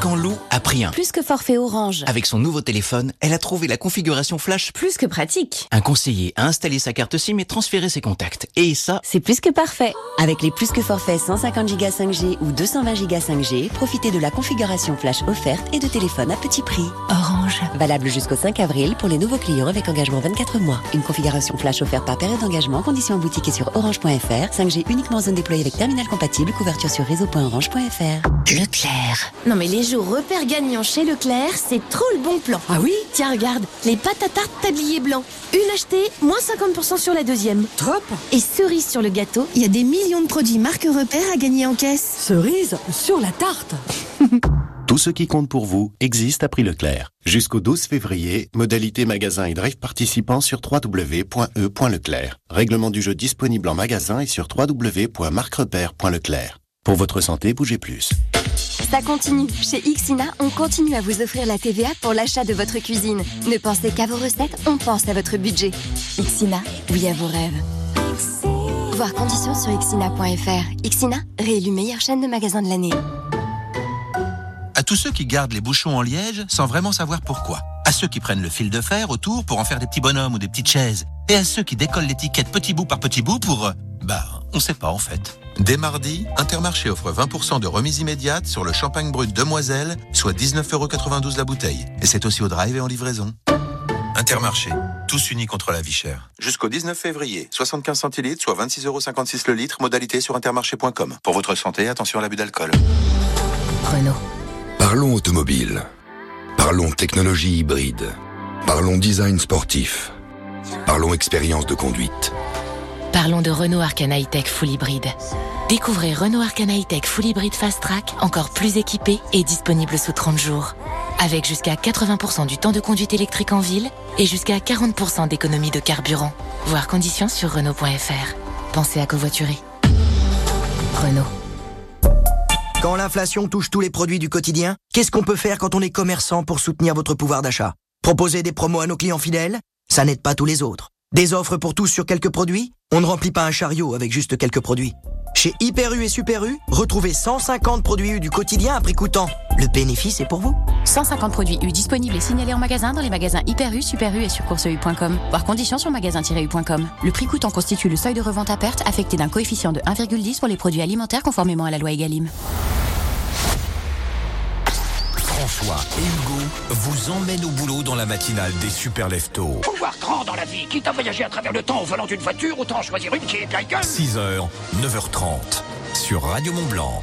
quand Lou a pris un Plus que forfait Orange. Avec son nouveau téléphone, elle a trouvé la configuration flash Plus que pratique. Un conseiller a installé sa carte SIM et transféré ses contacts. Et ça, c'est plus que parfait. Avec les plus que forfaits 150 Go 5G ou 220 Go 5G, profitez de la configuration flash offerte et de téléphone à petit prix. Orange. Valable jusqu'au 5 avril pour les nouveaux clients avec engagement 24 mois. Une configuration flash offerte par période d'engagement, conditions en boutique et sur orange.fr. 5G uniquement en zone déployée avec terminal compatible, couverture sur réseau.orange.fr. Leclerc. Non mais les jours repères gagnants chez Leclerc, c'est trop le bon plan. Ah oui? Tiens regarde, les pâtes à tarte tablier blanc. Une achetée, moins 50% sur la deuxième. Top. Et cerise sur le gâteau, il y a des millions de produits marque repères à gagner en caisse. Cerise sur la tarte. Tout ce qui compte pour vous existe à prix Leclerc. Jusqu'au 12 février, modalité magasin et drive participants sur www.e.leclerc. Règlement du jeu disponible en magasin et sur www.marquerepère.leclerc. Pour votre santé, bougez plus. Ça continue. Chez Ixina, on continue à vous offrir la TVA pour l'achat de votre cuisine. Ne pensez qu'à vos recettes, on pense à votre budget. Ixina, oui à vos rêves. Voir conditions sur ixina.fr. Ixina, réélu meilleure chaîne de magasins de l'année. À tous ceux qui gardent les bouchons en liège sans vraiment savoir pourquoi. À ceux qui prennent le fil de fer autour pour en faire des petits bonhommes ou des petites chaises. Et à ceux qui décollent l'étiquette petit bout par petit bout pour... on sait pas en fait. Dès mardi, Intermarché offre 20% de remise immédiate sur le champagne brut Demoiselle, soit 19,92€ la bouteille. Et c'est aussi au drive et en livraison. Intermarché, tous unis contre la vie chère. Jusqu'au 19 février, 75 centilitres, soit 26,56€ le litre, modalité sur intermarché.com. Pour votre santé, attention à l'abus d'alcool. Renault. Parlons automobile. Parlons technologie hybride. Parlons design sportif. Parlons expérience de conduite. Parlons de Renault Arcana E-Tech Full Hybride. Découvrez Renault Arcana E-Tech Full Hybride Fast Track, encore plus équipé et disponible sous 30 jours. Avec jusqu'à 80% du temps de conduite électrique en ville et jusqu'à 40% d'économie de carburant. Voir conditions sur Renault.fr. Pensez à covoiturer. Renault. Quand l'inflation touche tous les produits du quotidien, qu'est-ce qu'on peut faire quand on est commerçant pour soutenir votre pouvoir d'achat? Proposer des promos à nos clients fidèles? Ça n'aide pas tous les autres. Des offres pour tous sur quelques produits? On ne remplit pas un chariot avec juste quelques produits. Chez Hyper U et Super U, retrouvez 150 produits U du quotidien à prix coûtant. Le bénéfice est pour vous. 150 produits U disponibles et signalés en magasin dans les magasins Hyper U, Super U et sur courseu.com. Voir conditions sur magasin-u.com. Le prix coûtant constitue le seuil de revente à perte affecté d'un coefficient de 1,10 pour les produits alimentaires conformément à la loi Egalim. François et Hugo vous emmènent au boulot dans la matinale des Super Leftos. Faut voir grand dans la vie. Quitte à voyager à travers le temps au volant d'une voiture, autant choisir une qui est de la gueule. 6h, 9h30 sur Radio Mont-Blanc.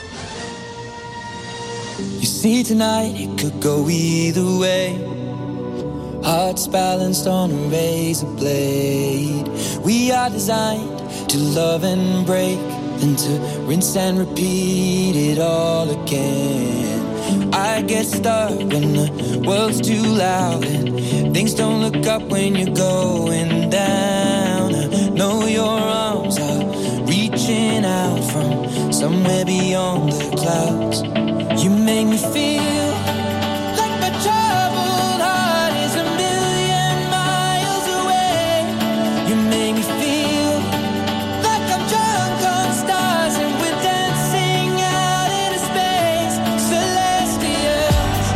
You see tonight it could go either way. Hearts balanced on a razor blade. We are designed to love and break, then to rinse and repeat it all again. I get stuck when the world's too loud and things don't look up when you're going down. I know your arms are reaching out from somewhere beyond the clouds. You make me feel like my troubled heart is a million miles away. You make me feel like I'm drunk on stars and we're dancing out into space. Celestials.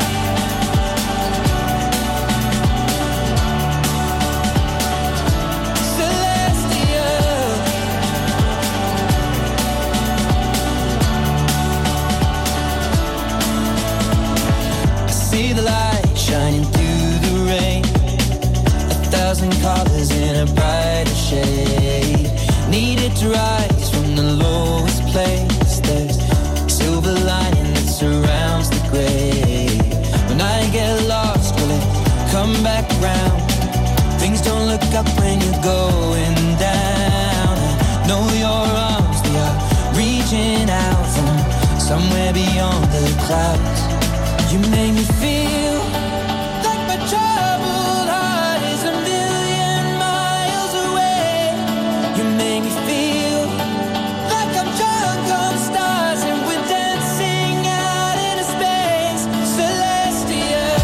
Celestials. I see the light shining through the rain. 1,000 colors in a brighter shade. Needed to rise from the lowest place. There's silver lining that surrounds the gray. When I get lost, will it come back round? Things don't look up when you're going down. I know your arms, they are reaching out from somewhere beyond the clouds. You make me feel like my troubled heart is a million miles away. You make me feel like I'm drunk on stars and we're dancing out into space. Celestials.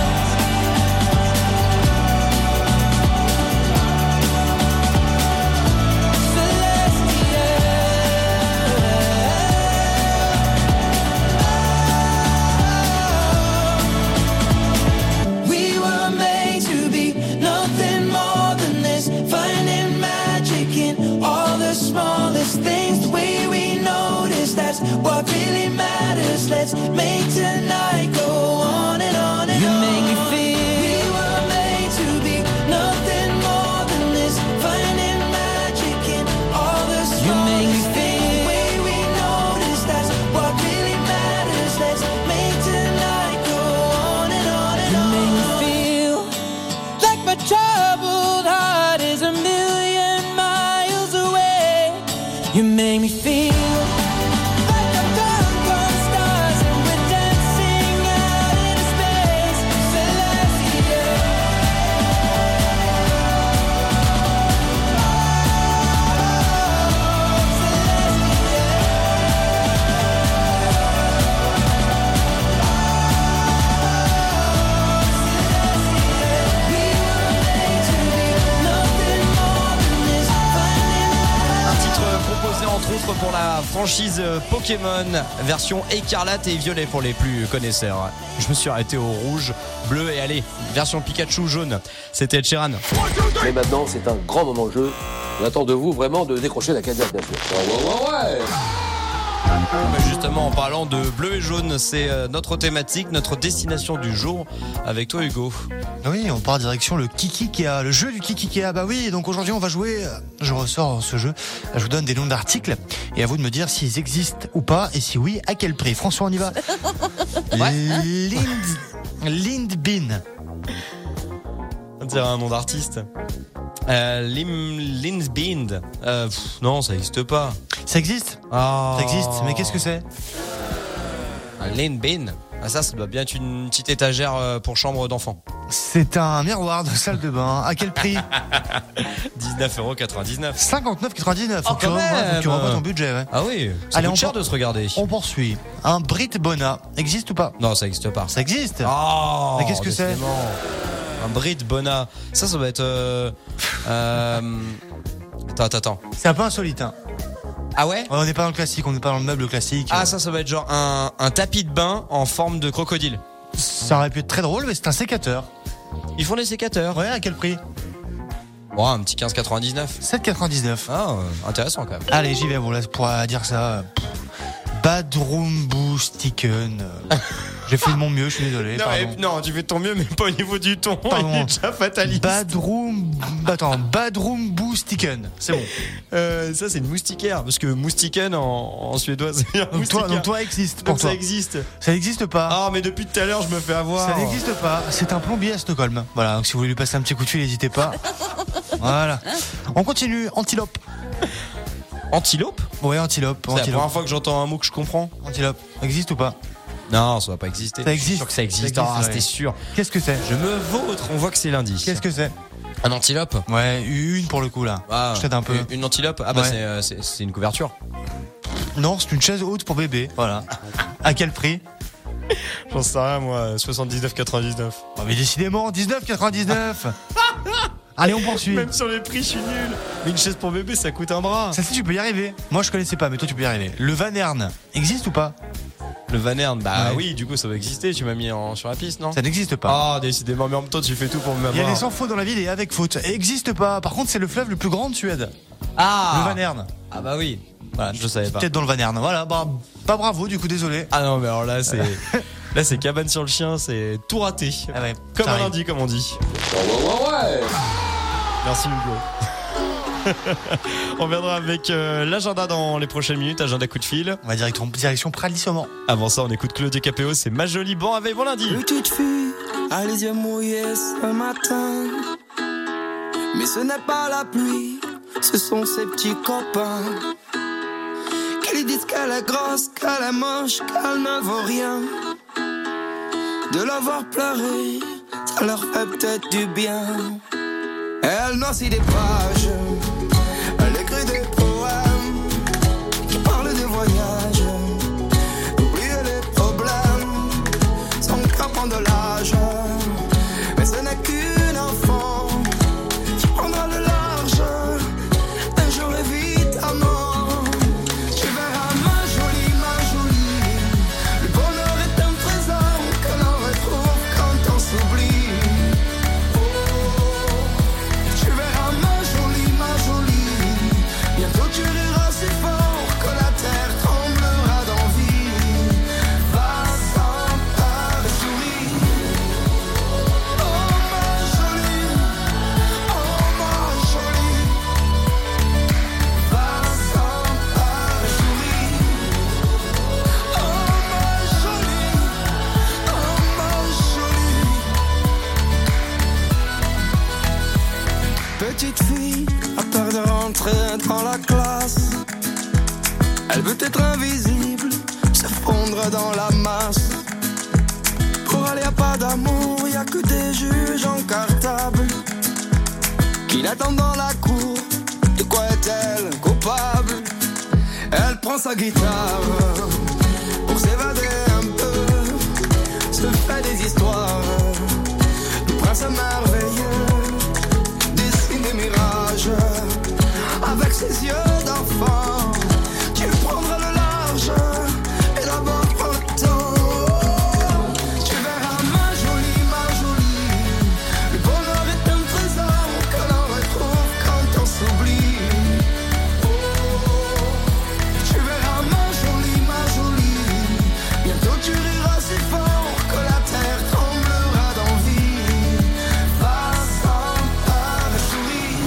Celestials. me feel like I'm drunk on stars and we're dancing out in space. Celestial. Proposé entre autres pour la franchise Pokémon, version écarlate et violet pour les plus connaisseurs. Je me suis arrêté au rouge, bleu et allez, version Pikachu jaune. C'était Ed Sheeran. Mais maintenant, c'est un grand moment de jeu. On attend de vous vraiment de décrocher la cagnotte, bien sûr. Ouais. Mais justement, en parlant de bleu et jaune, c'est notre thématique, notre destination du jour avec toi Hugo. Oui, on part direction le Kikikea, le jeu du Kikikea. Bah oui, donc aujourd'hui on va jouer, je ressors ce jeu, je vous donne des noms d'articles et à vous de me dire s'ils existent ou pas et si oui, à quel prix. François, on y va. Lindbin. On dirait un nom d'artiste. Lindbind. Non, ça n'existe pas. Ça existe ? Ça existe, mais qu'est-ce que c'est ? Un Lindbin. Ça doit bien être une petite étagère pour chambre d'enfant. C'est un miroir de salle de bain. À quel prix ? 19,99€. 59,99€. Oh, quand même. Tu revois ton budget, ouais. Ah oui, ça coûte cher de se regarder. On poursuit. Un Brit Bona existe ou pas ? Non, ça n'existe pas. Ça existe ? Oh, mais qu'est-ce que c'est ? Un Brit Bona. Ça doit être... Attends. C'est un peu insolite, hein. Ah ouais ? On n'est pas dans le classique, on n'est pas dans le meuble classique. Ah, ça va être genre un tapis de bain en forme de crocodile. Ça aurait pu être très drôle, mais c'est un sécateur. Ils font des sécateurs. Ouais, à quel prix ? Bon, un petit 15,99. 7,99. Ah, intéressant quand même. Allez, j'y vais, voilà, pour dire ça. Badrumbu Sticken. J'ai fait de mon mieux, je suis désolé. Non, tu fais de ton mieux, mais pas au niveau du ton. Pardon. Il est déjà fataliste. Badrumbu Sticken. C'est bon. Ça, c'est une moustiquaire. Parce que moustiken en suédois, c'est un moustiquaire. Donc toi existe pour toi. Ça existe. Ça n'existe pas. Ah, mais depuis tout à l'heure, je me fais avoir. Ça n'existe pas. C'est un plombier à Stockholm. Voilà, donc si vous voulez lui passer un petit coup de fil, n'hésitez pas. Voilà. On continue. Antilope. Antilope ? Ouais, antilope. C'est la première fois que j'entends un mot que je comprends. Antilope. Existe ou pas ? Non, ça va pas exister. Ça existe. Je suis sûr que ça existe. Ah, c'était sûr. Qu'est-ce que c'est ? Je me vautre. On voit que c'est lundi. Qu'est-ce que c'est ? Un antilope ? Ouais, une pour le coup là. Ah, je t'aide un peu. Une antilope ? Ah bah ouais. c'est une couverture. Non, c'est une chaise haute pour bébé. Voilà. À quel prix ? J'en sais rien moi. 79,99. Oh, mais décidément, 19,99. Allez, on poursuit. Même sur les prix, je suis nul. Mais une chaise pour bébé, ça coûte un bras. Ça, si tu peux y arriver. Moi, je connaissais pas, mais toi, tu peux y arriver. Le Van Ern existe ou pas ? Le Van Ern, bah oui, du coup, ça va exister. Tu m'as mis sur la piste, non ? Ça n'existe pas. Ah, décidément, mais en même temps, tu fais tout pour me Il y a des sans faute dans la ville et avec faute. Existe pas. Par contre, c'est le fleuve le plus grand de Suède. Ah ! Le Van Ern. Ah bah oui. Voilà, je savais pas. Peut-être dans le Van Ern. Voilà, bah, pas bravo, du coup, désolé. Ah non, mais alors là, c'est. Là, c'est cabane sur le chien, c'est tout raté. Ah ouais, comme un lundi, comme on dit. Ouais. Merci Hugo. On viendra avec l'agenda dans les prochaines minutes, agenda coup de fil. On va direction Pralissement. Avant ça, on écoute Claude Capéo, c'est Ma Jolie. Bon réveil, bon lundi. Petite fille a les yeux mouillés ce matin, mais ce n'est pas la pluie, ce sont ses petits copains qui lui disent qu'elle est grosse, qu'elle est moche, qu'elle ne vaut rien. De la voir pleurer, ça leur fait peut-être du bien. Elle noircit des pages, elle écrit des poèmes qui parlent de voyage, d'oublier les problèmes, son cœur prend de l'âge. Mais ce n'est qu'une enfant qui prendra le large, un jour évidemment. Tu verras ma jolie, le bonheur est un trésor que l'on retrouve quand on s'oublie. Bientôt tu riras si fort que la terre tremblera d'envie. Va sans peur et souris. Oh ma jolie, va sans peur et souris. Oh ma jolie. Petite fille a peur de rentrer dans la classe, veut être invisible, se fondre dans la masse. Pour aller à pas d'amour, y a que des juges en cartable qui l'attendent dans la cour. De quoi est-elle coupable? Elle prend sa guitare pour s'évader un peu, se fait des histoires. Le prince merveilleux dessine des mirages avec ses yeux d'enfant. Tu prendras le large et d'abord prends le temps. Tu verras ma jolie, le bonheur est un trésor que l'on retrouve quand on s'oublie. Tu verras ma jolie, bientôt tu riras si fort que la terre tremblera d'envie. Va sans peur et souris.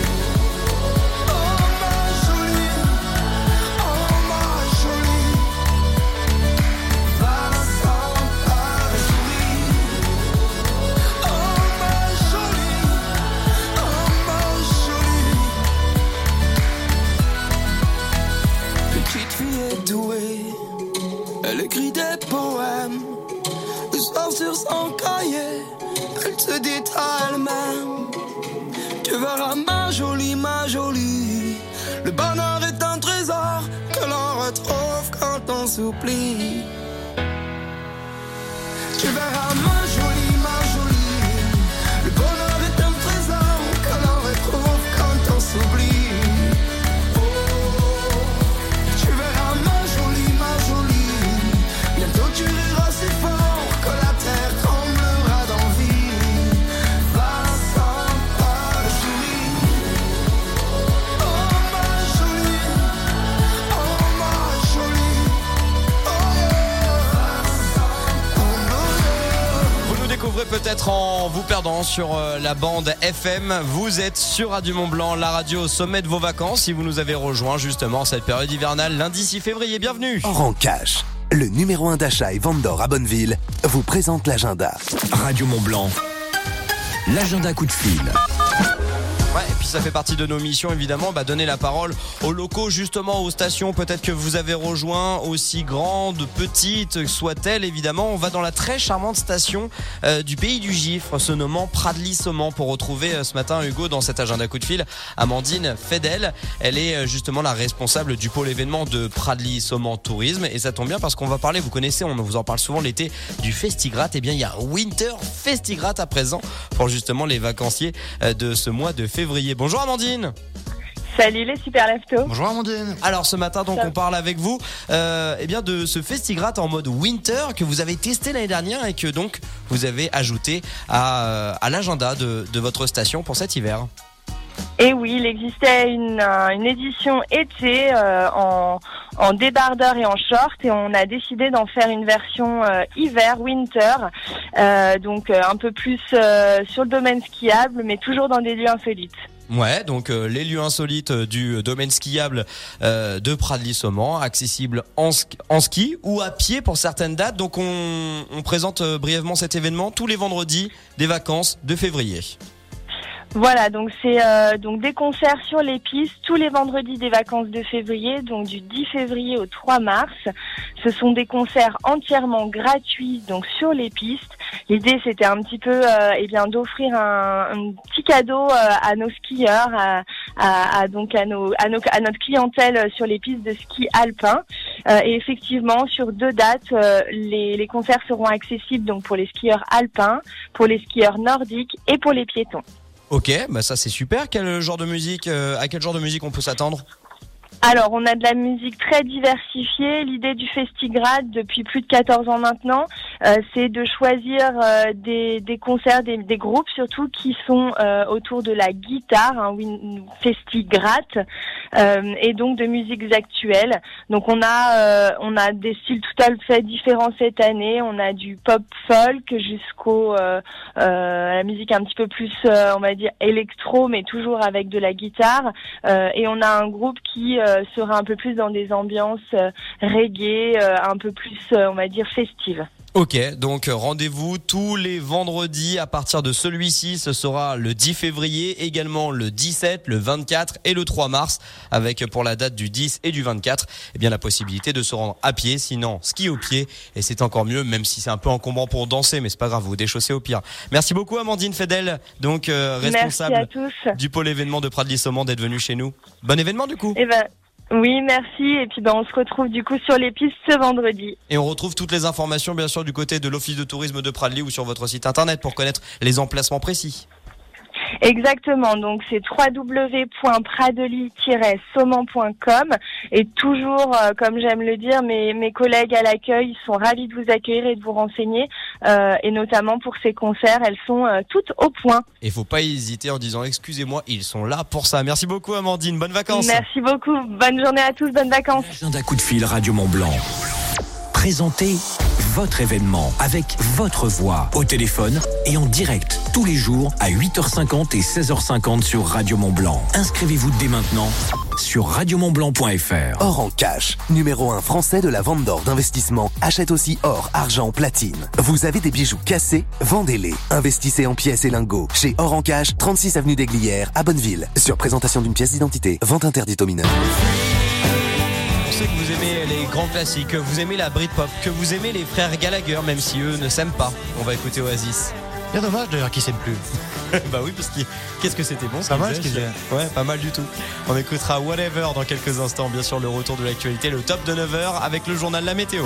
Oh ma jolie, va sans peur et souris. Oh ma jolie, petite fille est douée, elle écrit des poèmes. Le soir sur son cahier, elle se dit à elle-même: tu verras ma jolie, le bonheur est un trésor que l'on retrouve quand on s'oublie. Tu verras ma jolie, le bonheur est un trésor que l'on retrouve quand on s'oublie. Tu verras ma jolie, bientôt tu riras si fort que la terre tremblera d'envie. Va sans peur et souris. Oh ma jolie, Vous nous découvrez peut-être en vous perdant sur la bande FM. Vous êtes sur Radio Mont-Blanc, la radio au sommet de vos vacances. Si vous nous avez rejoint justement cette période hivernale, lundi 6 février, bienvenue. Oran Cash, le numéro 1 d'achat et vente d'or à Bonneville, vous présente l'agenda. Radio Mont-Blanc, l'agenda coup de fil. Ouais, et puis ça fait partie de nos missions évidemment, donner la parole aux locaux, justement aux stations peut-être que vous avez rejoint, aussi grandes, petites soient-elles évidemment. On va dans la très charmante station du pays du Gifre, se nommant Pradly-Saumont, pour retrouver ce matin Hugo dans cet agenda coup de fil, Amandine Fedel. Elle est justement la responsable du pôle événement de Pradly-Saumont Tourisme, et ça tombe bien parce qu'on va parler, vous connaissez, on vous en parle souvent l'été, du Festigrat. Et bien il y a un Winter Festigrat à présent pour justement les vacanciers de ce mois de février. Bonjour Amandine. Salut les super leftos. Bonjour Amandine. Alors ce matin donc on parle avec vous bien de ce Festigrat en mode winter que vous avez testé l'année dernière et que donc vous avez ajouté à l'agenda de votre station pour cet hiver. Et oui, il existait une édition été en débardeur et en short, et on a décidé d'en faire une version hiver, winter, donc un peu plus sur le domaine skiable, mais toujours dans des lieux insolites. Ouais, donc les lieux insolites du domaine skiable de Pradly-Saumont, accessibles en ski ou à pied pour certaines dates. Donc on présente brièvement cet événement tous les vendredis des vacances de février. Voilà, donc c'est donc des concerts sur les pistes tous les vendredis des vacances de février, donc du 10 février au 3 mars. Ce sont des concerts entièrement gratuits, donc sur les pistes. L'idée, c'était un petit peu d'offrir un petit cadeau à nos skieurs, à notre clientèle sur les pistes de ski alpin. Et effectivement, sur 2 dates, les concerts seront accessibles donc pour les skieurs alpins, pour les skieurs nordiques et pour les piétons. Ok, ça c'est super. À quel genre de musique on peut s'attendre ? Alors, on a de la musique très diversifiée. L'idée du Festigrat, depuis plus de 14 ans maintenant, c'est de choisir des concerts, des groupes surtout, qui sont autour de la guitare, Festigrat, et donc de musiques actuelles. Donc, on a des styles tout à fait différents cette année. On a du pop folk jusqu'au la musique un petit peu plus, on va dire, électro, mais toujours avec de la guitare. Et on a un groupe qui sera un peu plus dans des ambiances reggae, un peu plus, on va dire, festives. Ok, donc rendez-vous tous les vendredis à partir de celui-ci. Ce sera le 10 février, également le 17, le 24 et le 3 mars, avec pour la date du 10 et du 24, eh bien la possibilité de se rendre à pied, sinon ski au pied. Et c'est encore mieux, même si c'est un peu encombrant pour danser, mais c'est pas grave, vous déchaussez au pire. Merci beaucoup Amandine Fedel, donc responsable du pôle événement de Pradly-Saumon, d'être venue chez nous. Bon événement du coup. Oui, merci. Et puis on se retrouve du coup sur les pistes ce vendredi. Et on retrouve toutes les informations bien sûr du côté de l'Office de tourisme de Pradly ou sur votre site internet pour connaître les emplacements précis. Exactement, donc c'est www.pradly-saumon.com et toujours, comme j'aime le dire, mes collègues à l'accueil sont ravis de vous accueillir et de vous renseigner, et notamment pour ces concerts, elles sont toutes au point. Et faut pas hésiter en disant excusez-moi, ils sont là pour ça. Merci beaucoup Amandine, bonnes vacances. Merci beaucoup, bonne journée à tous, bonnes vacances. D'un coup de fil Radio Mont-Blanc. Présentez votre événement avec votre voix au téléphone et en direct tous les jours à 8h50 et 16h50 sur Radio Mont-Blanc. Inscrivez-vous dès maintenant sur radiomontblanc.fr. Or en cash, numéro 1 français de la vente d'or d'investissement, achète aussi or, argent, platine. Vous avez des bijoux cassés? Vendez-les. Investissez en pièces et lingots chez Or en cash, 36 avenue des Glières à Bonneville. Sur présentation d'une pièce d'identité, vente interdite aux mineurs. Je sais que vous aimez les grands classiques, que vous aimez la Britpop, que vous aimez les frères Gallagher, même si eux ne s'aiment pas. On va écouter Oasis. Bien dommage d'ailleurs qu'ils s'aiment plus. Bah oui, parce que qu'est-ce que c'était bon, pas mal ce qu'ils faisaient. Ouais, pas mal du tout. On écoutera Whatever dans quelques instants, bien sûr le retour de l'actualité, le top de 9h avec le journal La Météo.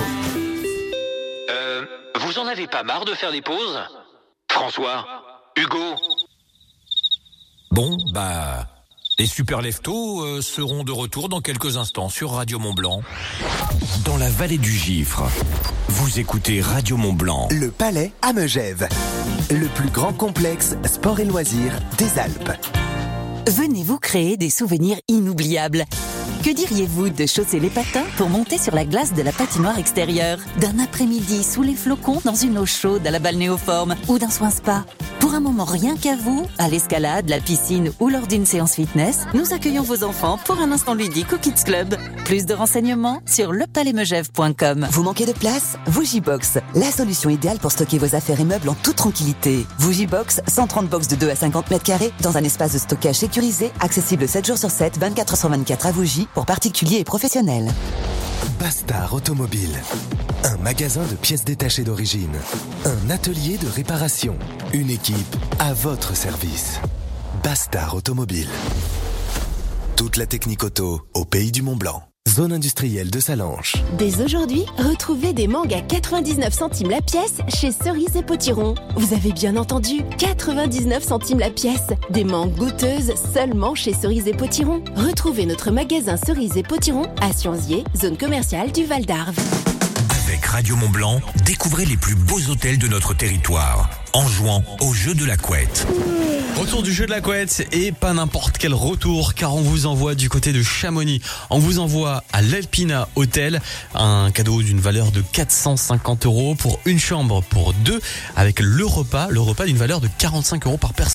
Vous en avez pas marre de faire des pauses? François, Hugo. Bon, les super leftos seront de retour dans quelques instants sur Radio Mont-Blanc. Dans la vallée du Gifre, vous écoutez Radio Mont-Blanc. Le Palais à Megève, le plus grand complexe sport et loisirs des Alpes. Venez vous créer des souvenirs inoubliables. Que diriez-vous de chausser les patins pour monter sur la glace de la patinoire extérieure, d'un après-midi sous les flocons dans une eau chaude à la balnéoforme ou d'un soin spa? Pour un moment rien qu'à vous, à l'escalade, la piscine ou lors d'une séance fitness, nous accueillons vos enfants pour un instant ludique au Kids Club. Plus de renseignements sur lepalaismegève.com. Vous manquez de place? Bougiebox, la solution idéale pour stocker vos affaires et meubles en toute tranquillité. Bougiebox, 130 box de 2 à 50 mètres carrés dans un espace de stockage sécurisé, accessible 7 jours sur 7, 24 sur 24 à Vougy pour particuliers et professionnels. Bastard Automobile, un magasin de pièces détachées d'origine, un atelier de réparation, une équipe à votre service. Bastard Automobile. Toute la technique auto au pays du Mont-Blanc. Zone industrielle de Salanches. Dès aujourd'hui, retrouvez des mangues à 99 centimes la pièce chez Cerise et Potiron. Vous avez bien entendu, 99 centimes la pièce. Des mangues goûteuses seulement chez Cerise et Potiron. Retrouvez notre magasin Cerise et Potiron à Sionzier, zone commerciale du Val d'Arve. Avec Radio Mont-Blanc, découvrez les plus beaux hôtels de notre territoire en jouant au jeu de la couette. Retour du jeu de la couette et pas n'importe quel retour car on vous envoie du côté de Chamonix. On vous envoie à l'Alpina Hotel un cadeau d'une valeur de 450 € pour une chambre pour deux avec le repas d'une valeur de 45 € par personne.